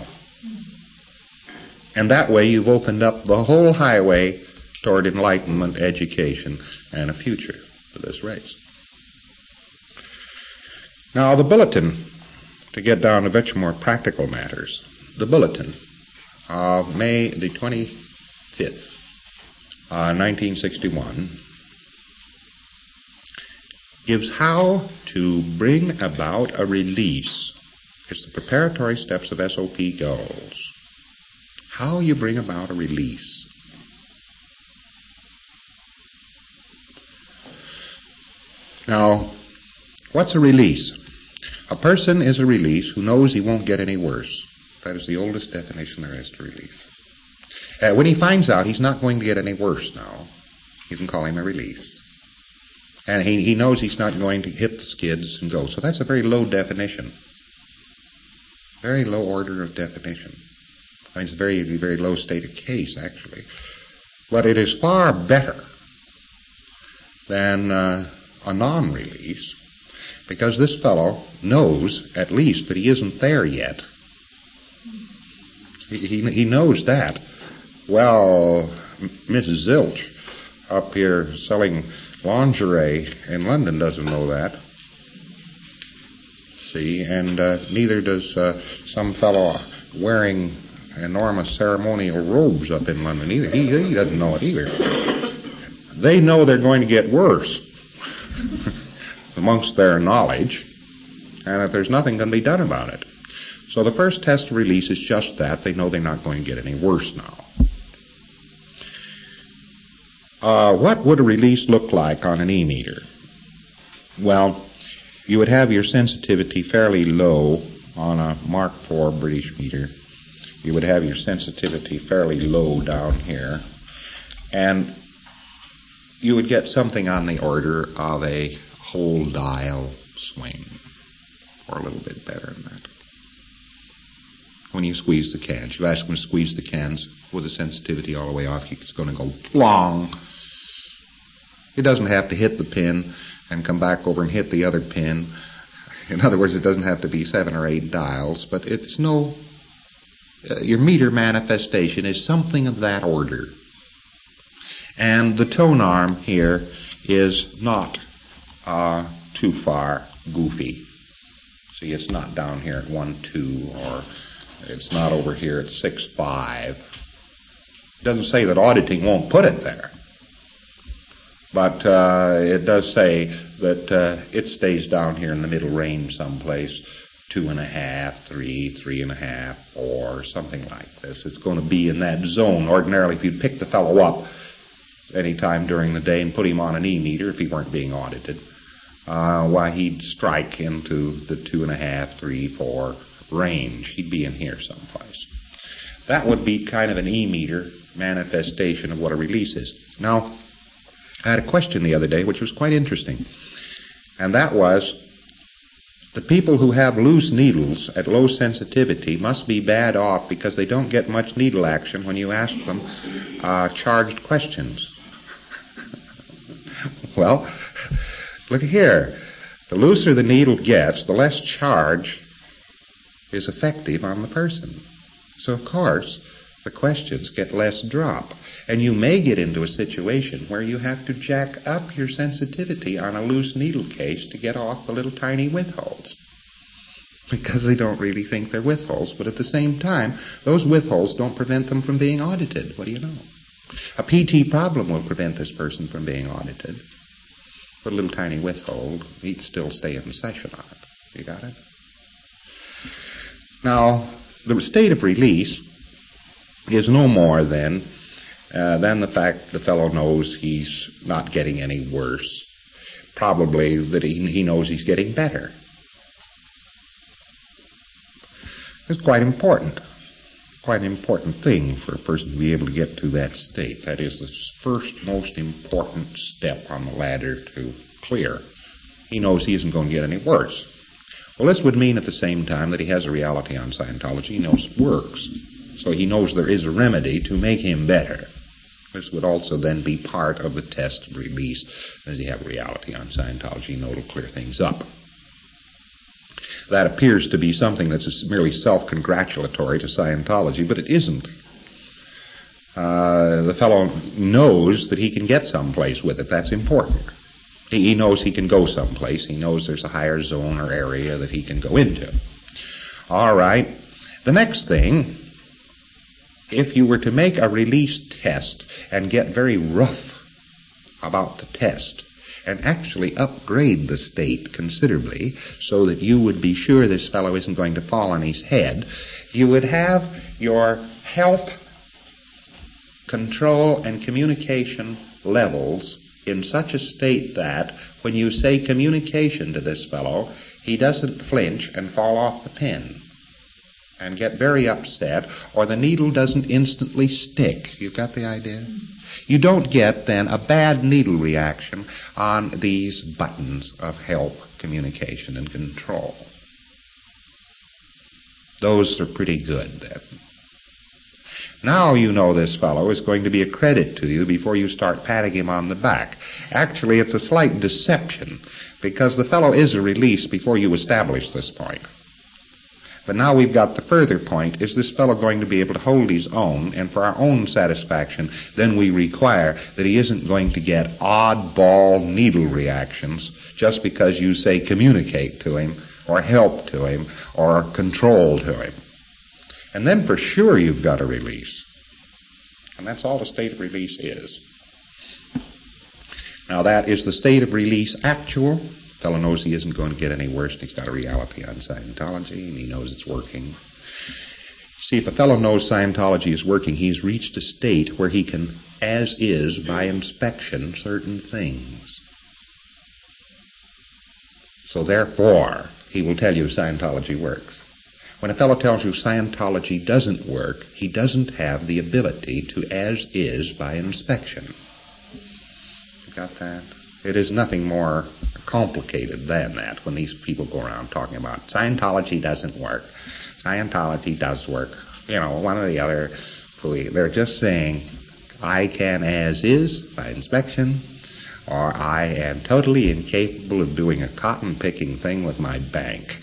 And that way you've opened up the whole highway toward enlightenment, education, and a future for this race. Now, the bulletin, to get down to much more practical matters, the bulletin of May the 25th, 1961, gives how to bring about a release. It's the preparatory steps of SOP goals. How you bring about a release. Now, what's a release? A person is a release who knows he won't get any worse. That is the oldest definition there is to release. When he finds out he's not going to get any worse now, you can call him a release. And he knows he's not going to hit the skids and go. So that's a very low definition. Very low order of definition. I mean, it's a very, very low state of case, actually. But it is far better than a non-release, because this fellow knows, at least, that he isn't there yet. He knows that. Well, Mrs. Zilch up here selling lingerie in London doesn't know that. See, and neither does some fellow wearing enormous ceremonial robes up in London either. He doesn't know it either. They know they're going to get worse amongst their knowledge, and that there's nothing going to be done about it. So the first test of release is just that. They know they're not going to get any worse now. What would a release look like on an E-meter? Well, you would have your sensitivity fairly low on a Mark IV British meter. You would have your sensitivity fairly low down here. And you would get something on the order of a whole dial swing, or a little bit better than that. When you squeeze the cans, you ask them to squeeze the cans with the sensitivity all the way off, it's going to go plong. It doesn't have to hit the pin and come back over and hit the other pin. In other words, it doesn't have to be 7 or 8 dials, but it's no... your meter manifestation is something of that order. And the tone arm here is not too far goofy. See, it's not down here at 1-2, or it's not over here at 6-5. It doesn't say that auditing won't put it there. But it does say that it stays down here in the middle range someplace, 2.5, 3, 3.5, 4, something like this. It's going to be in that zone. Ordinarily, if you'd pick the fellow up any time during the day and put him on an E-meter, if he weren't being audited, why, he'd strike into the 2.5, 3, 4 range. He'd be in here someplace. That would be kind of an E-meter manifestation of what a release is. Now, I had a question the other day which was quite interesting, and that was, the people who have loose needles at low sensitivity must be bad off because they don't get much needle action when you ask them charged questions. Well, look here. The looser the needle gets, the less charge is effective on the person. So, of course, the questions get less drop. And you may get into a situation where you have to jack up your sensitivity on a loose needle case to get off the little tiny withholds. Because they don't really think they're withholds, but at the same time, those withholds don't prevent them from being audited. What do you know? A PT problem will prevent this person from being audited. But a little tiny withhold, he'd still stay in session on it. You got it? Now, the state of release is no more than the fact the fellow knows he's not getting any worse. Probably that he knows he's getting better. It's quite important. Quite an important thing for a person to be able to get to that state. That is the first most important step on the ladder to clear. He knows he isn't going to get any worse. Well, this would mean at the same time that he has a reality on Scientology. He knows it works. So he knows there is a remedy to make him better. This would also then be part of the test of release. As you have reality on Scientology, you know it'll clear things up. That appears to be something that's merely self-congratulatory to Scientology, but it isn't. The fellow knows that he can get someplace with it. That's important. He knows he can go someplace. He knows there's a higher zone or area that he can go into. All right. The next thing, if you were to make a release test and get very rough about the test and actually upgrade the state considerably so that you would be sure this fellow isn't going to fall on his head, you would have your help, control, and communication levels in such a state that when you say communication to this fellow, he doesn't flinch and fall off the pen and get very upset, or the needle doesn't instantly stick. You've got the idea? You don't get, then, a bad needle reaction on these buttons of help, communication, and control. Those are pretty good then. Now you know this fellow is going to be a credit to you before you start patting him on the back. Actually, it's a slight deception, because the fellow is a release before you establish this point. But now we've got the further point, is this fellow going to be able to hold his own, and for our own satisfaction, then we require that he isn't going to get oddball needle reactions just because you say communicate to him, or help to him, or control to him. And then for sure you've got a release. And that's all the state of release is. Now that is the state of release actual. The fellow knows he isn't going to get any worse, and he's got a reality on Scientology, and he knows it's working. See, if a fellow knows Scientology is working, he's reached a state where he can, as is, by inspection, certain things. So therefore, he will tell you Scientology works. When a fellow tells you Scientology doesn't work, he doesn't have the ability to as is by inspection. You got that? It is nothing more complicated than that when these people go around talking about Scientology doesn't work. Scientology does work. You know, one or the other. They're just saying, I can as is by inspection, or I am totally incapable of doing a cotton-picking thing with my bank.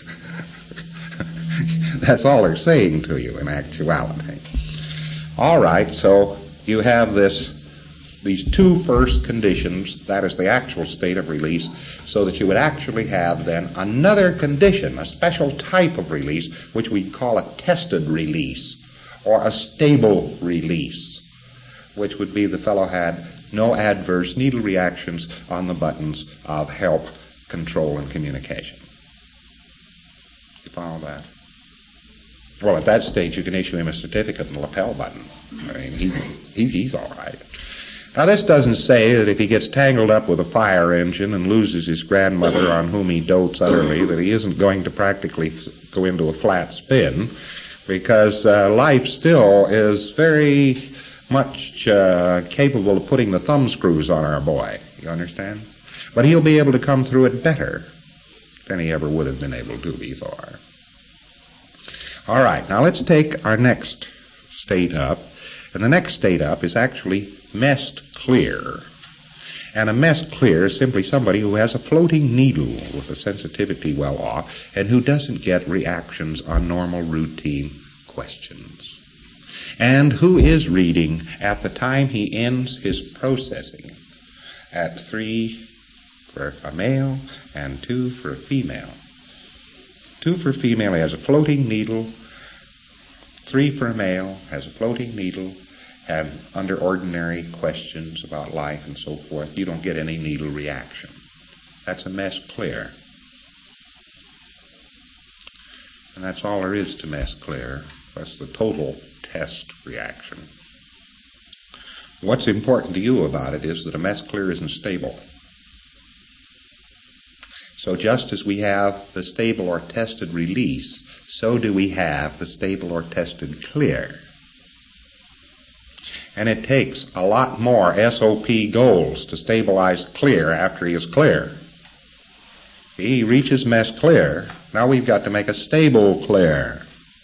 That's all they're saying to you in actuality. All right, so you have these two first conditions, that is the actual state of release, so that you would actually have then another condition, a special type of release, which we call a tested release, or a stable release, which would be the fellow had no adverse needle reactions on the buttons of help, control, and communication. You follow that? Well, at that stage, you can issue him a certificate and a lapel button. I mean, he's all right. Now, this doesn't say that if he gets tangled up with a fire engine and loses his grandmother on whom he dotes utterly, that he isn't going to practically go into a flat spin, because life still is very much capable of putting the thumb screws on our boy. You understand? But he'll be able to come through it better than he ever would have been able to before. All right, now let's take our next state up. And the next state up is actually messed clear. And a messed clear is simply somebody who has a floating needle with a sensitivity well off and who doesn't get reactions on normal routine questions. And who is reading at the time he ends his processing at 3 for a male and 2 for a female. 2 for a female, he has a floating needle. 3 for a male, has a floating needle. And under ordinary questions about life and so forth, you don't get any needle reaction. That's a mess clear. And that's all there is to mess clear. That's the total test reaction. What's important to you about it is that a mess clear isn't stable. So just as we have the stable or tested release, so do we have the stable or tested clear. And it takes a lot more SOP goals to stabilize clear after he is clear. He reaches mess clear. Now we've got to make a stable clear.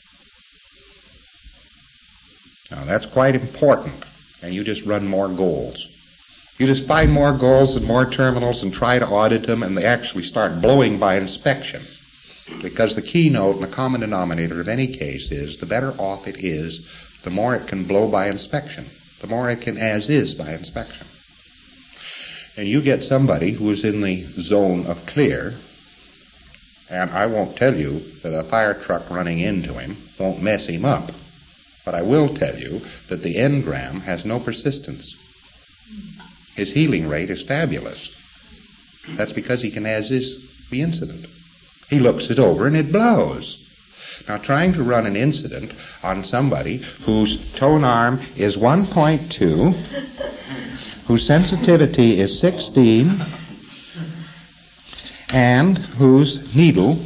Now that's quite important. And you just run more goals. You just find more goals and more terminals and try to audit them, and they actually start blowing by inspection. Because the keynote and the common denominator of any case is the better off it is, the more it can blow by inspection. The more it can as is by inspection. And you get somebody who is in the zone of clear, and I won't tell you that a fire truck running into him won't mess him up. But I will tell you that the engram has no persistence. His healing rate is fabulous. That's because he can as is the incident. He looks it over and it blows. Now, trying to run an incident on somebody whose tone arm is 1.2, whose sensitivity is 16, and whose needle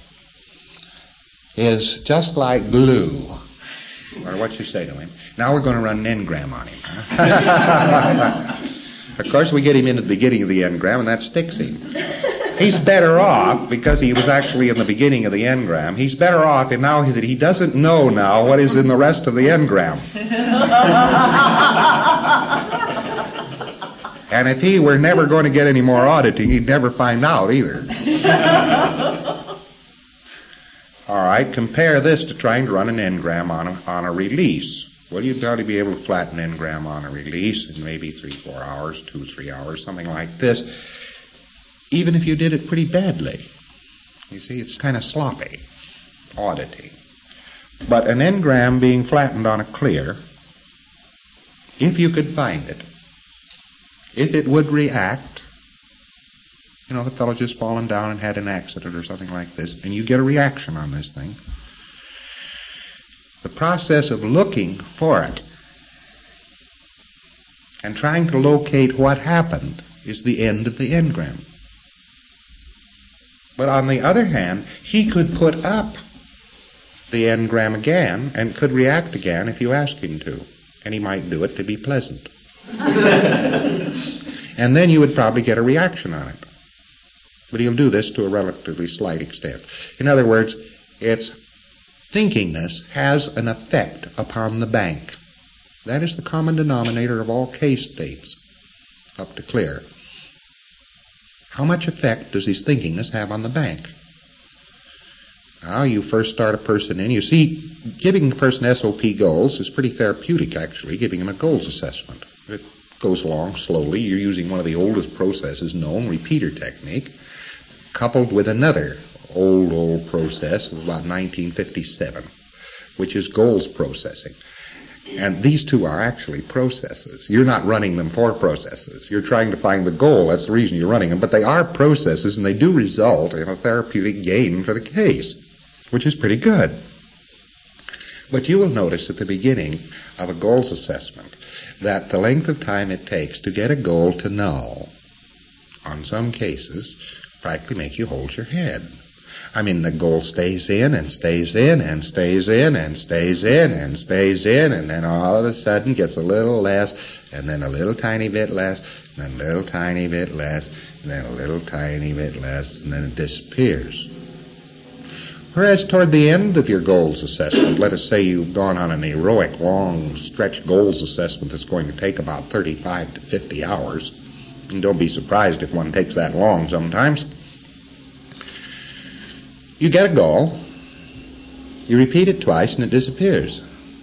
is just like glue. Or what you say to him. Now we're going to run an engram on him. Of course, we get him in at the beginning of the engram, and that sticks him. He's better off, because he was actually in the beginning of the engram, he's better off in now that he doesn't know now what is in the rest of the engram. And if he were never going to get any more auditing, he'd never find out either. All right, compare this to trying to run an engram on a release. Well, you'd got to be able to flatten an engram on a release in maybe 3-4 hours, 2-3 hours, something like this, even if you did it pretty badly. You see, it's kind of sloppy, auditing. But an engram being flattened on a clear, if you could find it, if it would react, you know, the fellow's just fallen down and had an accident or something like this, and you get a reaction on this thing, the process of looking for it and trying to locate what happened is the end of the engram. But on the other hand, he could put up the engram again and could react again if you asked him to. And he might do it to be pleasant. And then you would probably get a reaction on it. But he'll do this to a relatively slight extent. In other words, its thinkingness has an effect upon the bank. That is the common denominator of all case states, up to clear. How much effect does his thinkingness have on the bank? Now, you first start a person in. You see, giving the person SOP goals is pretty therapeutic, actually, giving him a goals assessment. It goes along slowly. You're using one of the oldest processes known, repeater technique, coupled with another old process of about 1957, which is goals processing. And these two are actually processes. You're not running them for processes. You're trying to find the goal. That's the reason you're running them. But they are processes, and they do result in a therapeutic gain for the case, which is pretty good. But you will notice at the beginning of a goals assessment that the length of time it takes to get a goal to null, on some cases, practically make you hold your head. I mean, the goal stays in and stays in and stays in and stays in and stays in, and then all of a sudden gets a little less, and then a little tiny bit less, and then a little tiny bit less, and then a little tiny bit less, and then it disappears. Whereas toward the end of your goals assessment, let us say you've gone on an heroic, long stretch goals assessment that's going to take about 35 to 50 hours, and don't be surprised if one takes that long sometimes. You get a goal, you repeat it twice, and it disappears.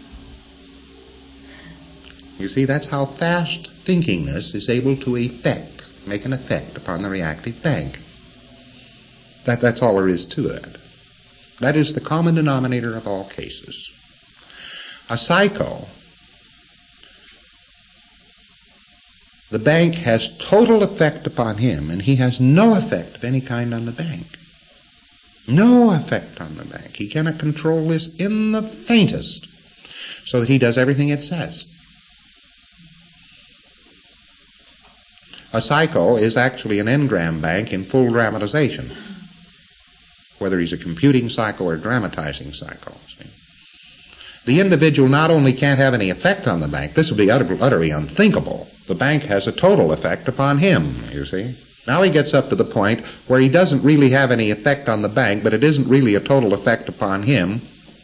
You see, that's how fast thinkingness is able to make an effect upon the reactive bank. That's all there is to that. That is the common denominator of all cases. A psycho, the bank has total effect upon him, and he has no effect of any kind on the bank. No effect on the bank. He cannot control this in the faintest, so that he does everything it says. A psycho is actually an engram bank in full dramatization, whether he's a computing psycho or a dramatizing psycho. See? The individual not only can't have any effect on the bank, this would be utterly unthinkable. The bank has a total effect upon him, you see. Now he gets up to the point where he doesn't really have any effect on the bank, but it isn't really a total effect upon him.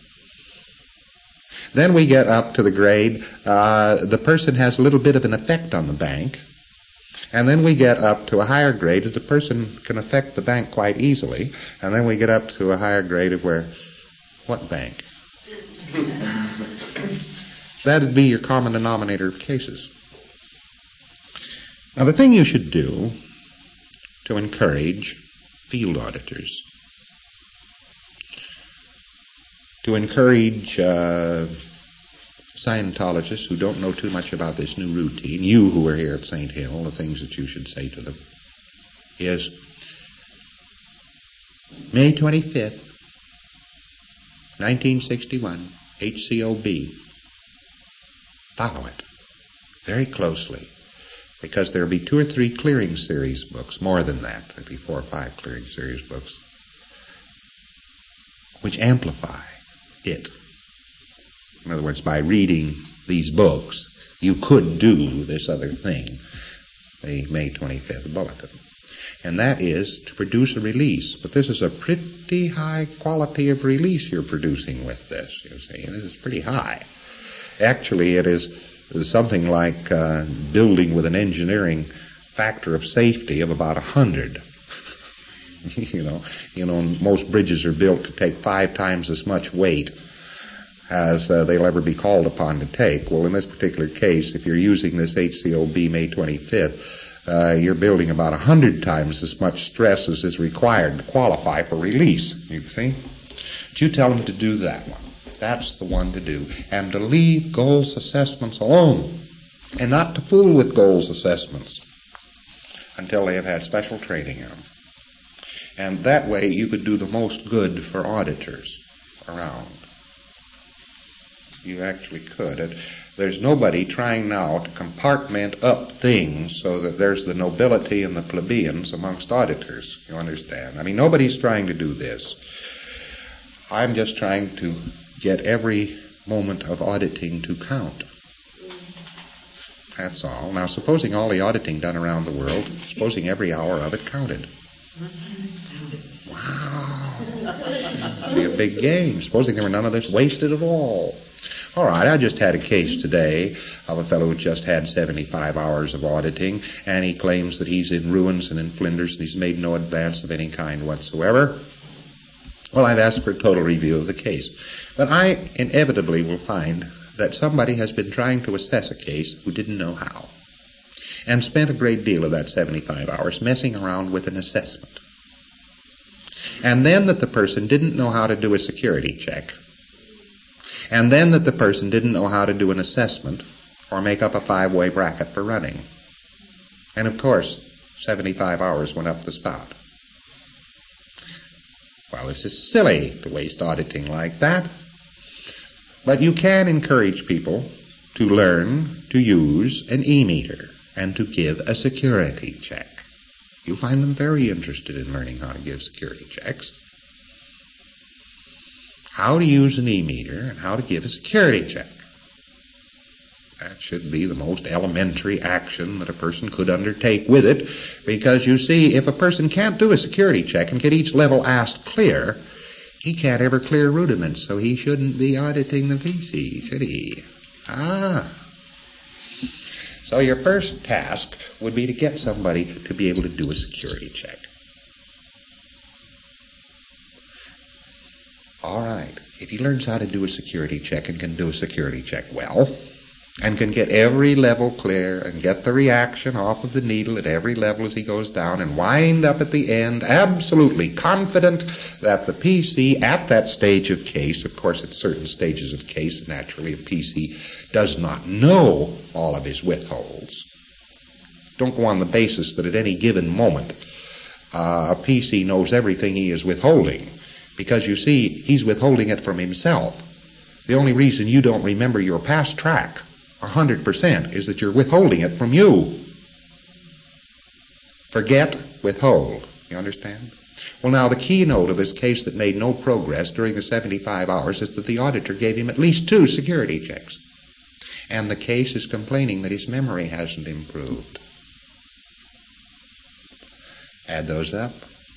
Then we get up to the grade, the person has a little bit of an effect on the bank. And then we get up to a higher grade that the person can affect the bank quite easily. And then we get up to a higher grade of where, what bank? That would be your common denominator of cases. Now the thing you should do to encourage field auditors, to encourage Scientologists who don't know too much about this new routine, you who are here at St. Hill, the things that you should say to them is May 25th, 1961, HCOB. Follow it very closely, because there will be 2 or 3 clearing series books, more than that. There will be 4 or 5 clearing series books, which amplify it. In other words, by reading these books, you could do this other thing, the May 25th bulletin. and that is to produce a release. But this is a pretty high quality of release you're producing with this, you see. This is pretty high. Actually, it is something like building with an engineering factor of safety of about 100. You know, most bridges are built to take 5 times as much weight as they'll ever be called upon to take. Well, in this particular case, if you're using this HCOB May 25th, you're building about 100 times as much stress as is required to qualify for release, you see. But you tell them to do that one. That's the one to do. And to leave goals assessments alone, and not to fool with goals assessments until they have had special training in them. And that way you could do the most good for auditors around. You actually could. There's nobody trying now to compartment up things so that there's the nobility and the plebeians amongst auditors, you understand. I mean, nobody's trying to do this. I'm just trying to get every moment of auditing to count. That's all. Now, supposing all the auditing done around the world, supposing every hour of it counted. Wow. It'd be a big game. Supposing there were none of this wasted at all. All right, I just had a case today of a fellow who just had 75 hours of auditing, and he claims that he's in ruins and in Flinders, and he's made no advance of any kind whatsoever. Well, I've asked for a total review of the case. But I inevitably will find that somebody has been trying to assess a case who didn't know how, and spent a great deal of that 75 hours messing around with an assessment. And then that the person didn't know how to do a security check. And then that the person didn't know how to do an assessment or make up a 5-way bracket for running. And of course, 75 hours went up the spout. Well, this is silly to waste auditing like that. But you can encourage people to learn to use an e-meter and to give a security check. You'll find them very interested in learning how to give security checks. How to use an e-meter and how to give a security check. That should be the most elementary action that a person could undertake with it, because you see, if a person can't do a security check and get each level asked clear, he can't ever clear rudiments, so he shouldn't be auditing the PC, should he? So your first task would be to get somebody to be able to do a security check. All right, if he learns how to do a security check and can do a security check well, and can get every level clear and get the reaction off of the needle at every level as he goes down and wind up at the end absolutely confident that the PC at that stage of case, of course at certain stages of case, naturally a PC does not know all of his withholds. Don't go on the basis that at any given moment a PC knows everything he is withholding, because you see, he's withholding it from himself. The only reason you don't remember your past track 100% is that you're withholding it from you. Forget, withhold. You understand? Well, now, the keynote of this case that made no progress during the 75 hours is that the auditor gave him at least 2 security checks. And the case is complaining that his memory hasn't improved. Add those up.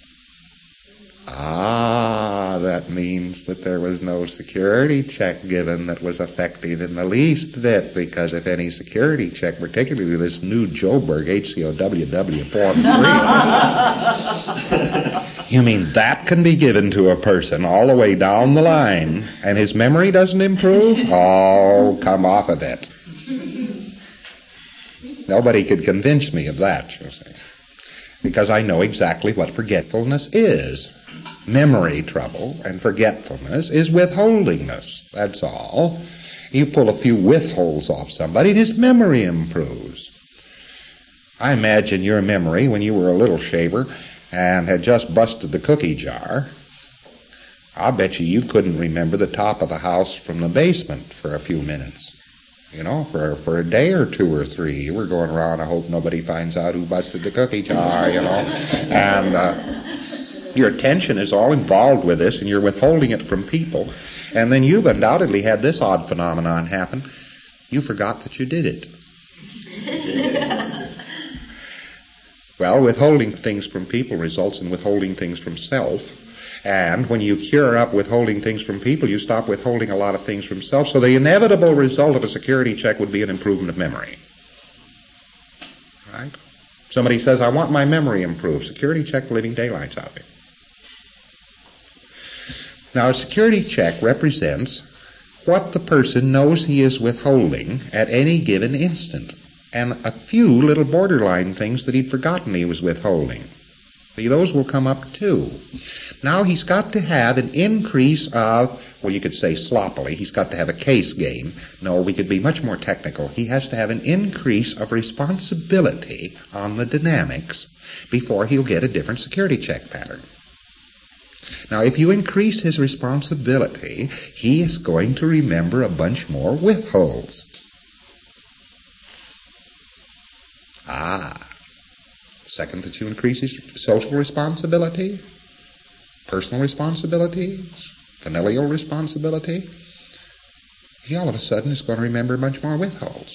That means that there was no security check given that was effective in the least bit, because if any security check, particularly this new Joburg HCOWW Form 3, you mean that can be given to a person all the way down the line, and his memory doesn't improve? Oh, come off of it. Nobody could convince me of that, you see, because I know exactly what forgetfulness is. Memory trouble and forgetfulness is withholdingness. That's all. You pull a few withholds off somebody and his memory improves. I imagine your memory when you were a little shaver and had just busted the cookie jar. I'll bet you couldn't remember the top of the house from the basement for a few minutes. You know, for a day or 2 or 3. You were going around, I hope nobody finds out who busted the cookie jar, you know. And your attention is all involved with this, and you're withholding it from people. And then you've undoubtedly had this odd phenomenon happen. You forgot that you did it. Well, withholding things from people results in withholding things from self. And when you cure up withholding things from people, you stop withholding a lot of things from self. So the inevitable result of a security check would be an improvement of memory. Right? Somebody says, I want my memory improved. Security check the living daylights out of it. Now, a security check represents what the person knows he is withholding at any given instant, and a few little borderline things that he'd forgotten he was withholding. See, those will come up too. Now he's got to have an increase of, well, you could say sloppily, he's got to have a case gain. No, we could be much more technical. He has to have an increase of responsibility on the dynamics before he'll get a different security check pattern. Now, if you increase his responsibility, he is going to remember a bunch more withholds. Second, that you increase his social responsibility, personal responsibilities, familial responsibility, he all of a sudden is going to remember a bunch more withholds.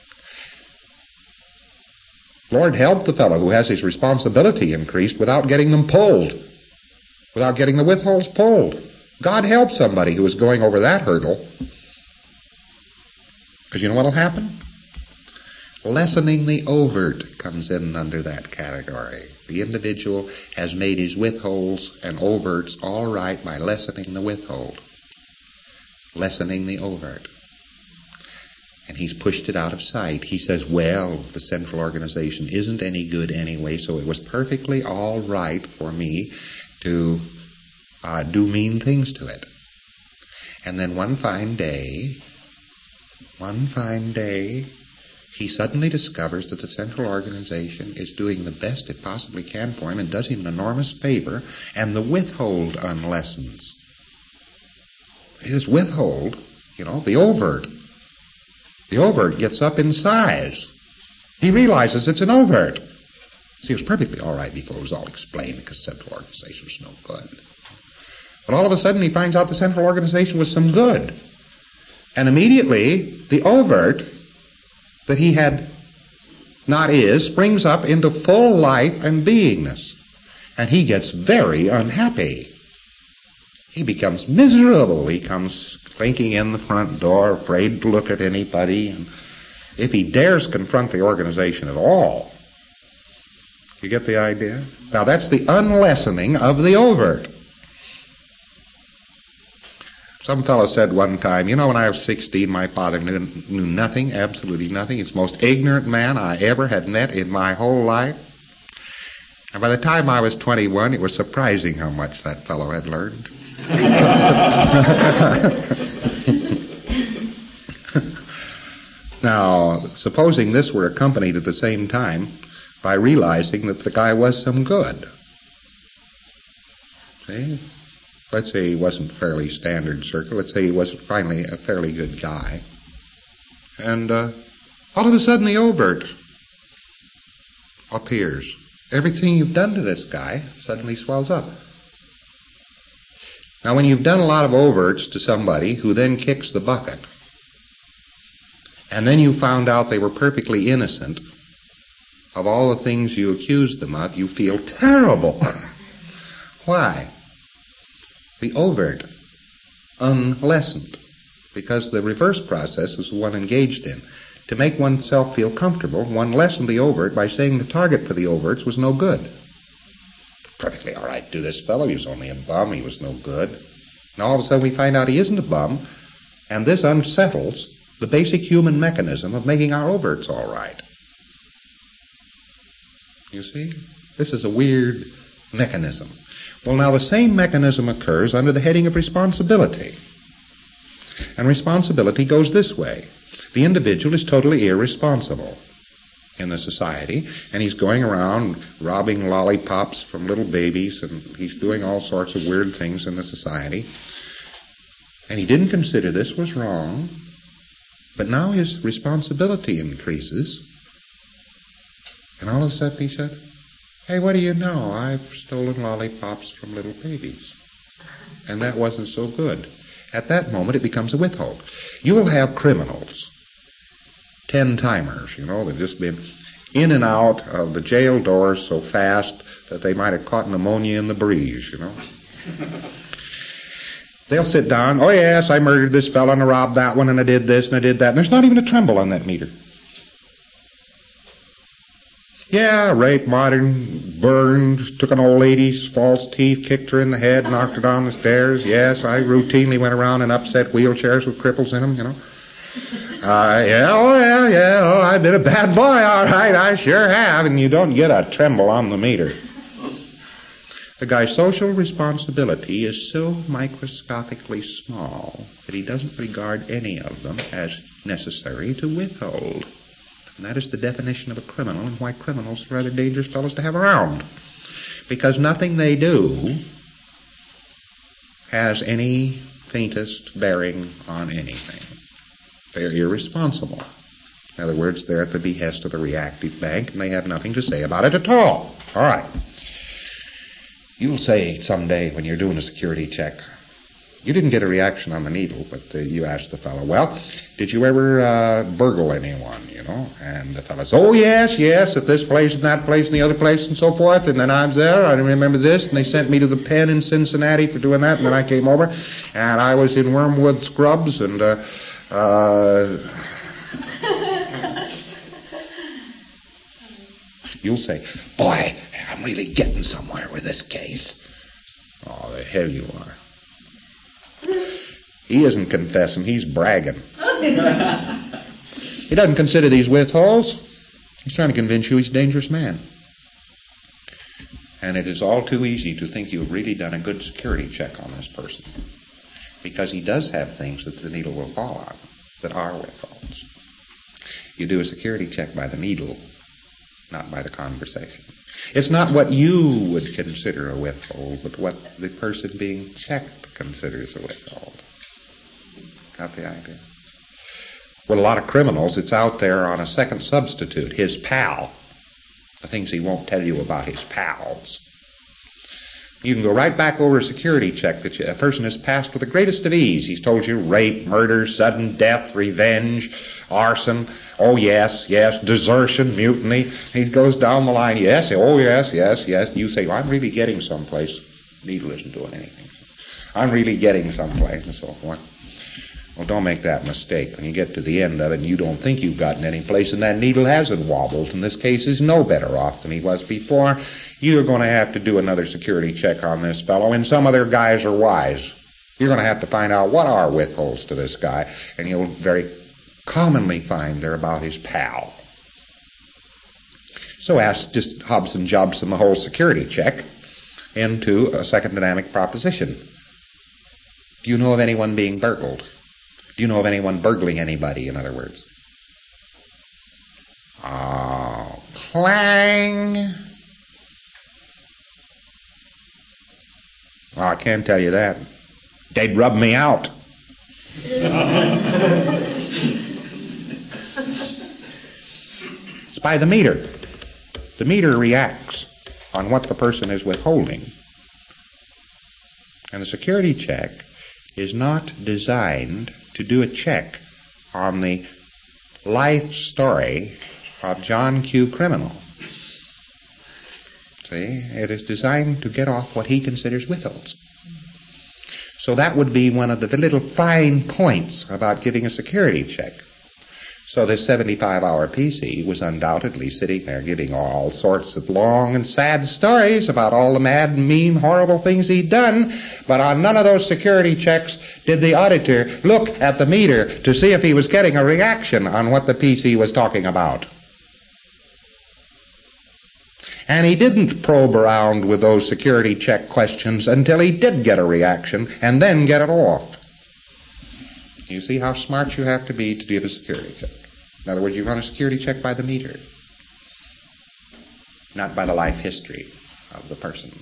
Lord help the fellow who has his responsibility increased without getting them pulled, without getting the withholds pulled. God help somebody who is going over that hurdle. Because you know what will happen? Lessening the overt comes in under that category. The individual has made his withholds and overts all right by lessening the withhold, lessening the overt. And he's pushed it out of sight. He says, well, the central organization isn't any good anyway, so it was perfectly all right for me to do mean things to it. And then one fine day, he suddenly discovers that the central organization is doing the best it possibly can for him and does him an enormous favor, and the withhold unlessens. His withhold, the overt gets up in size. He realizes it's an overt. See, it was perfectly all right before it was all explained because central organization was no good. But all of a sudden he finds out the central organization was some good. And immediately the overt that he had springs up into full life and beingness. And he gets very unhappy. He becomes miserable. He comes clinking in the front door, afraid to look at anybody. And if he dares confront the organization at all, you get the idea? Now that's the unlessening of the overt. Some fellow said one time, when I was 16, my father knew nothing, absolutely nothing. He's the most ignorant man I ever had met in my whole life. And by the time I was 21, it was surprising how much that fellow had learned. Now, supposing this were accompanied at the same time by realizing that the guy was some good. See? Let's say he wasn't fairly standard circle. Let's say he was finally a fairly good guy. And all of a sudden the overt appears. Everything you've done to this guy suddenly swells up. Now when you've done a lot of overts to somebody who then kicks the bucket, and then you found out they were perfectly innocent of all the things you accused them of, you feel terrible. Why? The overt unlessened, because the reverse process is the one engaged in. To make oneself feel comfortable, one lessened the overt by saying the target for the overts was no good. Perfectly all right to this fellow. He was only a bum. He was no good. Now all of a sudden we find out he isn't a bum, and this unsettles the basic human mechanism of making our overts all right. You see? This is a weird mechanism. Well, now the same mechanism occurs under the heading of responsibility. And responsibility goes this way. The individual is totally irresponsible in the society, and he's going around robbing lollipops from little babies, and he's doing all sorts of weird things in the society. And he didn't consider this was wrong, but now his responsibility increases, and all of a sudden he said, hey, what do you know? I've stolen lollipops from little babies. And that wasn't so good. At that moment, it becomes a withhold. You will have criminals, 10-timers, they've just been in and out of the jail doors so fast that they might have caught pneumonia in the breeze, you know. They'll sit down, oh yes, I murdered this fellow and I robbed that one and I did this and I did that. And there's not even a tremble on that meter. Yeah, raped, modern, burned, took an old lady's false teeth, kicked her in the head, knocked her down the stairs. Yes, I routinely went around and upset wheelchairs with cripples in them, you know. Oh, I've been a bad boy, all right, I sure have. And you don't get a tremble on the meter. The guy's social responsibility is so microscopically small that he doesn't regard any of them as necessary to withhold. And that is the definition of a criminal, and why criminals are rather dangerous fellows to have around. Because nothing they do has any faintest bearing on anything. They're irresponsible. In other words, they're at the behest of the reactive bank, and they have nothing to say about it at all. All right. You'll say someday when you're doing a security check, you didn't get a reaction on the needle, but you asked the fellow, well, did you ever burgle anyone, you know? And the fellow says, oh, yes, at this place and that place and the other place and so forth. And then I was there, I remember this, and they sent me to the pen in Cincinnati for doing that. And then I came over, and I was in Wormwood Scrubs, and you'll say, boy, I'm really getting somewhere with this case. Oh, the hell you are. He isn't confessing, he's bragging. He doesn't consider these withholds. He's trying to convince you he's a dangerous man. And it is all too easy to think you've really done a good security check on this person, because he does have things that the needle will fall on that are withholds. You do a security check by the needle, not by the conversation. It's not what you would consider a withhold, but what the person being checked considers a withhold. Got the idea? With a lot of criminals, it's out there on a second substitute, his pal. The things he won't tell you about his pals. You can go right back over a security check that a person has passed with the greatest of ease. He's told you rape, murder, sudden death, revenge, arson, oh yes, desertion, mutiny. He goes down the line, yes. You say, well, I'm really getting someplace. Needle isn't doing anything. I'm really getting someplace, and so forth. Well, don't make that mistake. When you get to the end of it and you don't think you've gotten any place and that needle hasn't wobbled, and this case is no better off than he was before, you're going to have to do another security check on this fellow, and some other guys are wise. You're going to have to find out what are withholds to this guy, and you'll very commonly find they're about his pal. So ask just Hobson Jobson the whole security check into a second dynamic proposition. Do you know of anyone being burgled? Do you know of anyone burgling anybody, in other words? Oh, clang! Oh, I can't tell you that. They'd rub me out. It's by the meter. The meter reacts on what the person is withholding. And the security check is not designed to do a check on the life story of John Q. Criminal. See, it is designed to get off what he considers withholds. So that would be one of the little fine points about giving a security check. So this 75-hour PC was undoubtedly sitting there giving all sorts of long and sad stories about all the mad, mean, horrible things he'd done, but on none of those security checks did the auditor look at the meter to see if he was getting a reaction on what the PC was talking about. And he didn't probe around with those security check questions until he did get a reaction, and then get it off. You see how smart you have to be to give a security check. In other words, you run a security check by the meter, not by the life history of the person.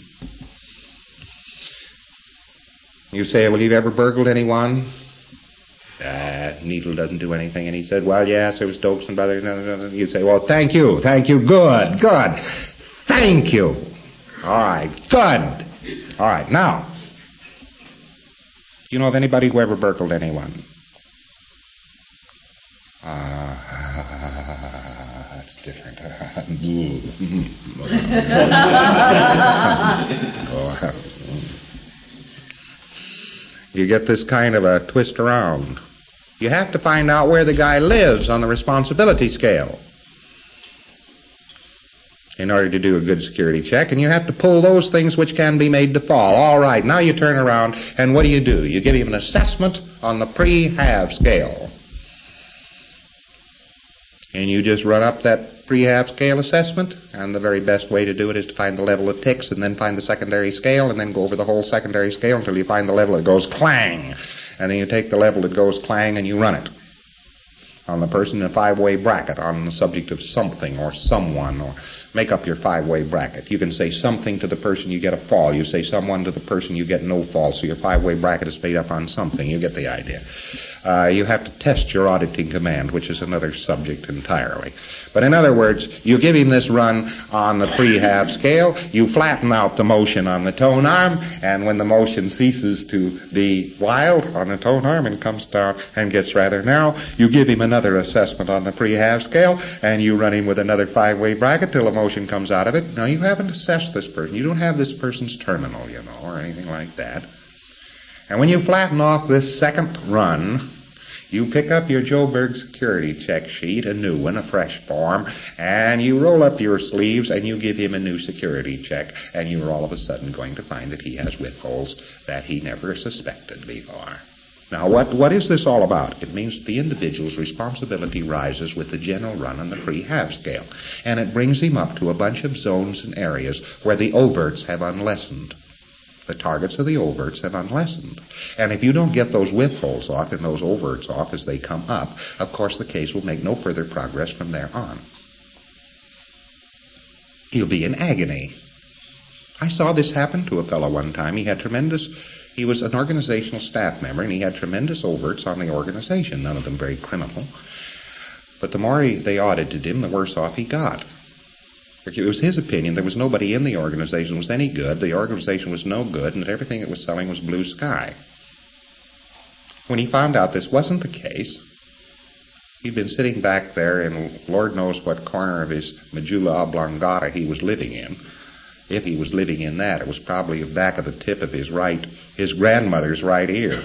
You say, well, you've ever burgled anyone? Needle doesn't do anything. And he said, well, yes, it was Stokes and Brothers. You say, well, thank you, good. Thank you. All right, good. All right, now, do you know of anybody who ever burgled anyone? it's different. Oh, you get this kind of a twist around. You have to find out where the guy lives on the responsibility scale in order to do a good security check, and you have to pull those things which can be made to fall. All right, now you turn around, and what do? You give him an assessment on the pre-have scale. And you just run up that pre-have scale assessment, and the very best way to do it is to find the level that ticks, and then find the secondary scale, and then go over the whole secondary scale until you find the level that goes clang. And then you take the level that goes clang and you run it on the person in a five-way bracket on the subject of something or someone, or make up your five-way bracket. You can say something to the person, you get a fall. You say someone to the person, you get no fall. So your five-way bracket is made up on something. You get the idea. You have to test your auditing command, which is another subject entirely. But in other words, you give him this run on the pre-have scale, you flatten out the motion on the tone arm, and when the motion ceases to be wild on the tone arm and comes down and gets rather narrow, you give him another assessment on the pre-have scale, and you run him with another five-way bracket till the motion comes out of it. Now, you haven't assessed this person. You don't have this person's terminal, or anything like that. And when you flatten off this second run, you pick up your Joburg security check sheet, a new one, a fresh form, and you roll up your sleeves and you give him a new security check, and you're all of a sudden going to find that he has withholds that he never suspected before. Now, what is this all about? It means that the individual's responsibility rises with the general run on the pre-have scale, and it brings him up to a bunch of zones and areas where the overts have unlessened. The targets of the overts have unlessened. And if you don't get those withholds off and those overts off as they come up, of course the case will make no further progress from there on. He'll be in agony. I saw this happen to a fellow one time. He was an organizational staff member, and he had tremendous overts on the organization, none of them very criminal. But the more they audited him, the worse off he got. It was his opinion there was nobody in the organization that was any good, the organization was no good, and that everything it was selling was blue sky. When he found out this wasn't the case, he'd been sitting back there in Lord knows what corner of his medulla oblongata he was living in. If he was living in that, it was probably the back of the tip of his grandmother's right ear.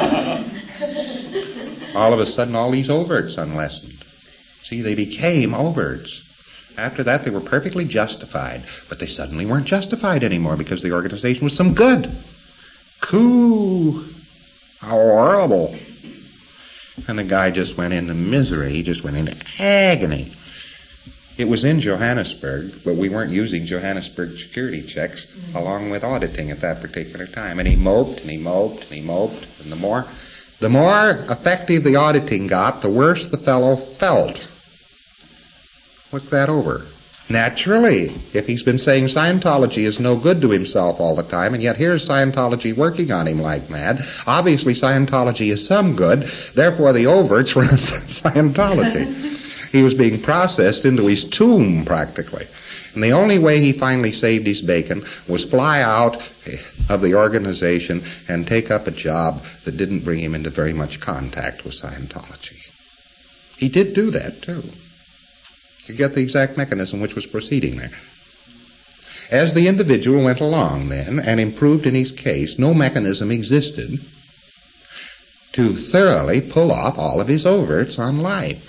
All of a sudden, all these overts unlessened. See, they became overts. After that, they were perfectly justified, but they suddenly weren't justified anymore because the organization was some good. Coo! How horrible. And the guy just went into misery. He just went into agony. It was in Johannesburg, but we weren't using Johannesburg security checks along with auditing at that particular time. And he moped, and he moped, and he moped. And the more effective the auditing got, the worse the fellow felt. What's that over? Naturally, if he's been saying Scientology is no good to himself all the time, and yet here's Scientology working on him like mad, obviously Scientology is some good, therefore the overts were on Scientology. He was being processed into his tomb, practically. And the only way he finally saved his bacon was fly out of the organization and take up a job that didn't bring him into very much contact with Scientology. He did do that, too. You get the exact mechanism which was proceeding there. As the individual went along, then, and improved in his case, no mechanism existed to thoroughly pull off all of his overts on life.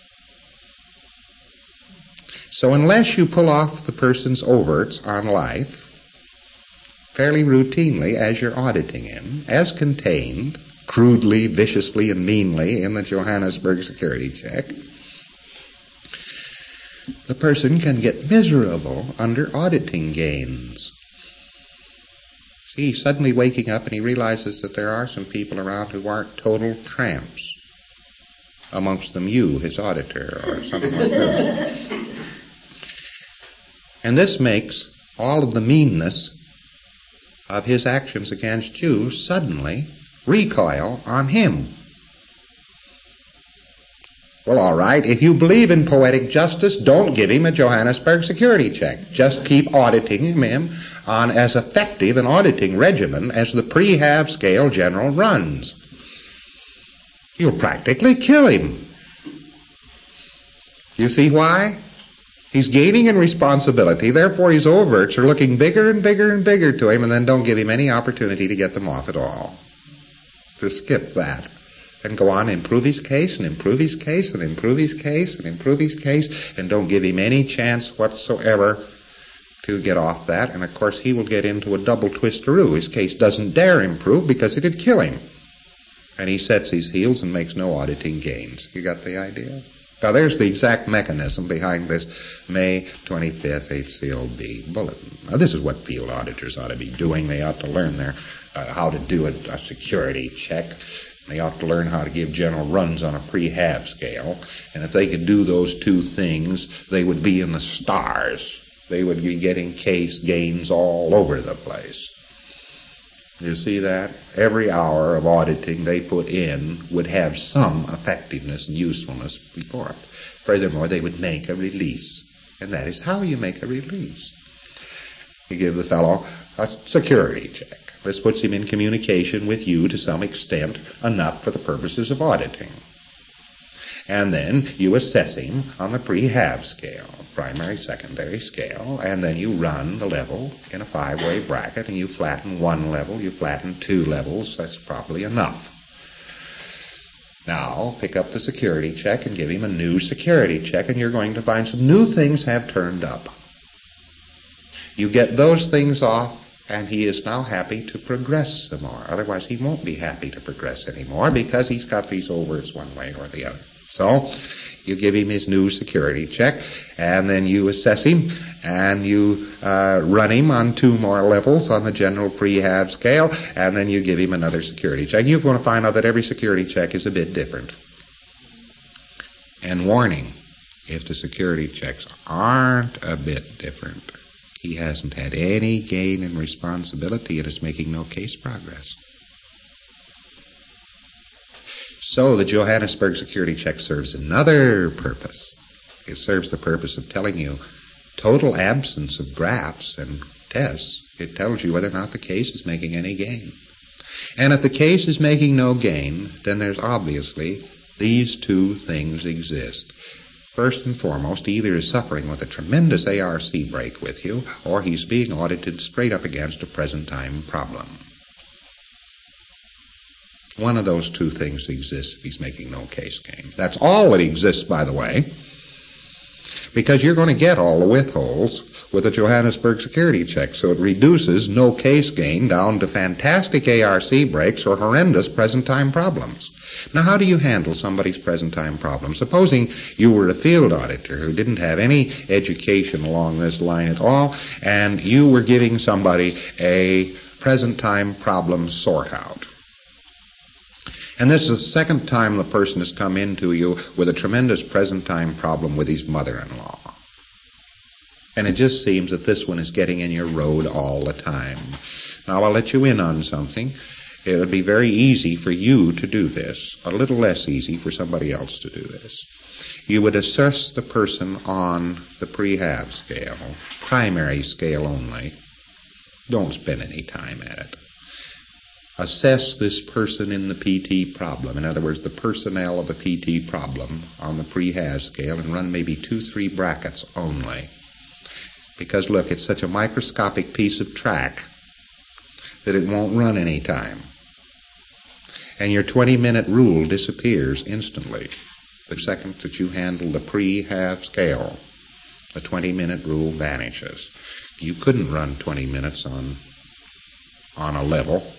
So unless you pull off the person's overts on life fairly routinely as you're auditing him, as contained, crudely, viciously, and meanly in the Johannesburg security check, the person can get miserable under auditing gains. See, he's suddenly waking up and he realizes that there are some people around who aren't total tramps. Amongst them you, his auditor, or something like that. And this makes all of the meanness of his actions against you suddenly recoil on him. Well, all right, if you believe in poetic justice, don't give him a Johannesburg security check. Just keep auditing him on as effective an auditing regimen as the pre-have scale general runs. You'll practically kill him. You see why? He's gaining in responsibility, therefore his overts are looking bigger and bigger and bigger to him, and then don't give him any opportunity to get them off at all. To skip that. And go on, improve his case, and improve his case, and improve his case, and improve his case, and don't give him any chance whatsoever to get off that. And of course he will get into a double twistaroo. His case doesn't dare improve because it'd kill him. And he sets his heels and makes no auditing gains. You got the idea? Now there's the exact mechanism behind this May 25th HCOB bulletin. Now this is what field auditors ought to be doing. They ought to learn how to do a security check. They ought to learn how to give general runs on a pre-HAV scale. And if they could do those two things, they would be in the stars. They would be getting case gains all over the place. You see that? Every hour of auditing they put in would have some effectiveness and usefulness before it. Furthermore, they would make a release. And that is how you make a release. You give the fellow a security check. This puts him in communication with you to some extent, enough for the purposes of auditing. And then you assess him on the pre-HAV scale, primary, secondary scale, and then you run the level in a 5-way bracket, and you flatten one level, you flatten 2 levels. That's probably enough. Now, pick up the security check and give him a new security check, and you're going to find some new things have turned up. You get those things off, and he is now happy to progress some more. Otherwise, he won't be happy to progress anymore because he's got these overts one way or the other. So, you give him his new security check, and then you assess him, and you run him on 2 more levels on the general pre-HAV scale, and then you give him another security check. You're going to find out that every security check is a bit different. And warning, if the security checks aren't a bit different, he hasn't had any gain in responsibility and is making no case progress. So the Johannesburg security check serves another purpose. It serves the purpose of telling you total absence of graphs and tests. It tells you whether or not the case is making any gain. And if the case is making no gain, then there's obviously these 2 things exist. First and foremost, he either is suffering with a tremendous ARC break with you, or he's being audited straight up against a present-time problem. One of those 2 things exists if he's making no case gain. That's all that exists, by the way, because you're going to get all the withholds with a Johannesburg security check, so it reduces no case gain down to fantastic ARC breaks or horrendous present-time problems. Now, how do you handle somebody's present-time problem? Supposing you were a field auditor who didn't have any education along this line at all, and you were giving somebody a present-time problem sort-out. And this is the second time the person has come into you with a tremendous present-time problem with his mother-in-law. And it just seems that this one is getting in your road all the time. Now, I'll let you in on something. It would be very easy for you to do this, a little less easy for somebody else to do this. You would assess the person on the pre-HAV scale, primary scale only. Don't spend any time at it. Assess this person in the PT problem. In other words, the personnel of the PT problem on the pre-HAV scale, and run maybe 2-3 brackets only. Because, look, it's such a microscopic piece of track that it won't run any time. And your 20-minute rule disappears instantly. The second that you handle the pre-HAV scale, the 20-minute rule vanishes. You couldn't run 20 minutes on a level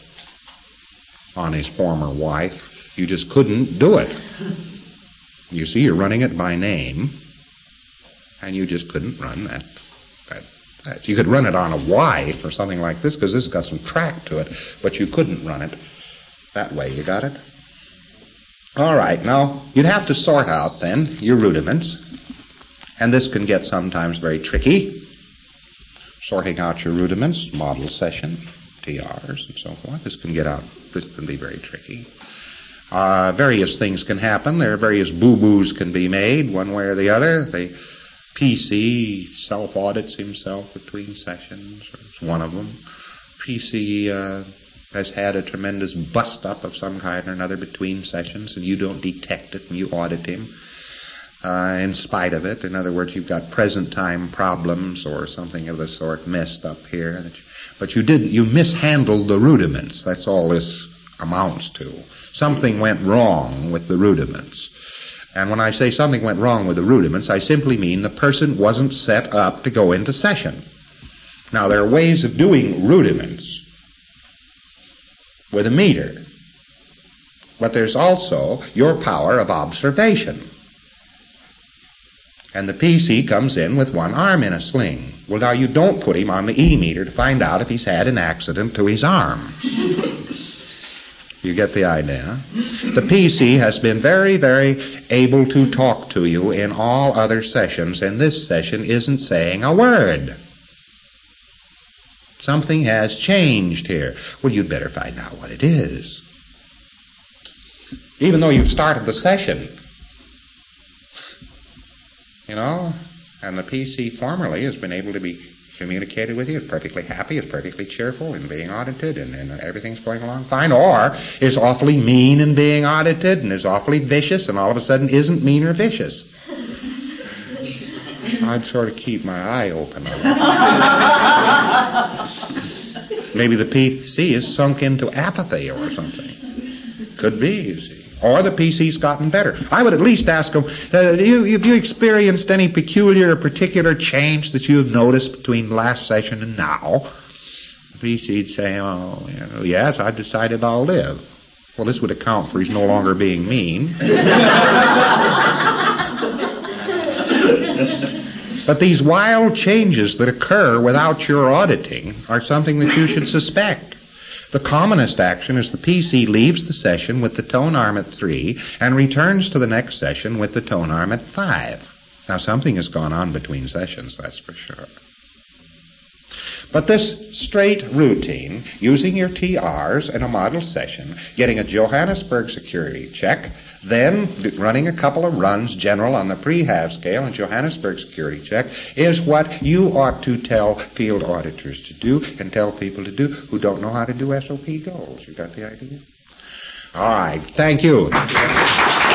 on his former wife. You just couldn't do it. You see, you're running it by name, and you just couldn't run that. You could run it on a wife or something like this, because this has got some track to it, but you couldn't run it that way. You got it? All right, now, you'd have to sort out, then, your rudiments, and this can get sometimes very tricky. Sorting out your rudiments, model session, TRs, and so forth. This can be very tricky. Various things can happen. There are various boo-boos can be made, one way or the other. The PC self-audits himself between sessions. It's one of them. PC has had a tremendous bust-up of some kind or another between sessions, and you don't detect it, and you audit him. in spite of it. In other words, you've got present time problems or something of the sort messed up here. But you mishandled the rudiments. That's all this amounts to. Something went wrong with the rudiments. And when I say something went wrong with the rudiments, I simply mean the person wasn't set up to go into session. Now, there are ways of doing rudiments with a meter. But there's also your power of observation. And the PC comes in with one arm in a sling. Well, now you don't put him on the E-meter to find out if he's had an accident to his arm. You get the idea? The PC has been very, very able to talk to you in all other sessions, and this session isn't saying a word. Something has changed here. Well, you'd better find out what it is. Even though you've started the session, you know, and the PC formerly has been able to be communicated with you, is perfectly happy, is perfectly cheerful in being audited, and everything's going along fine, or is awfully mean in being audited, and is awfully vicious, and all of a sudden isn't mean or vicious. I'd sort of keep my eye open on it. Maybe the PC is sunk into apathy or something. Could be, you see. Or the PC's gotten better. I would at least ask them, have you experienced any peculiar or particular change that you have noticed between last session and now? The PC'd say, oh, you know, yes, I've decided I'll live. Well, this would account for he's no longer being mean. But these wild changes that occur without your auditing are something that you should suspect. The commonest action is the PC leaves the session with the tone arm at 3 and returns to the next session with the tone arm at 5. Now, something has gone on between sessions, that's for sure. But this straight routine, using your TRs in a model session, getting a Johannesburg security check, then running a couple of runs, general on the pre-half scale and Johannesburg security check, is what you ought to tell field auditors to do and tell people to do who don't know how to do SOP goals. You got the idea? All right. Thank you.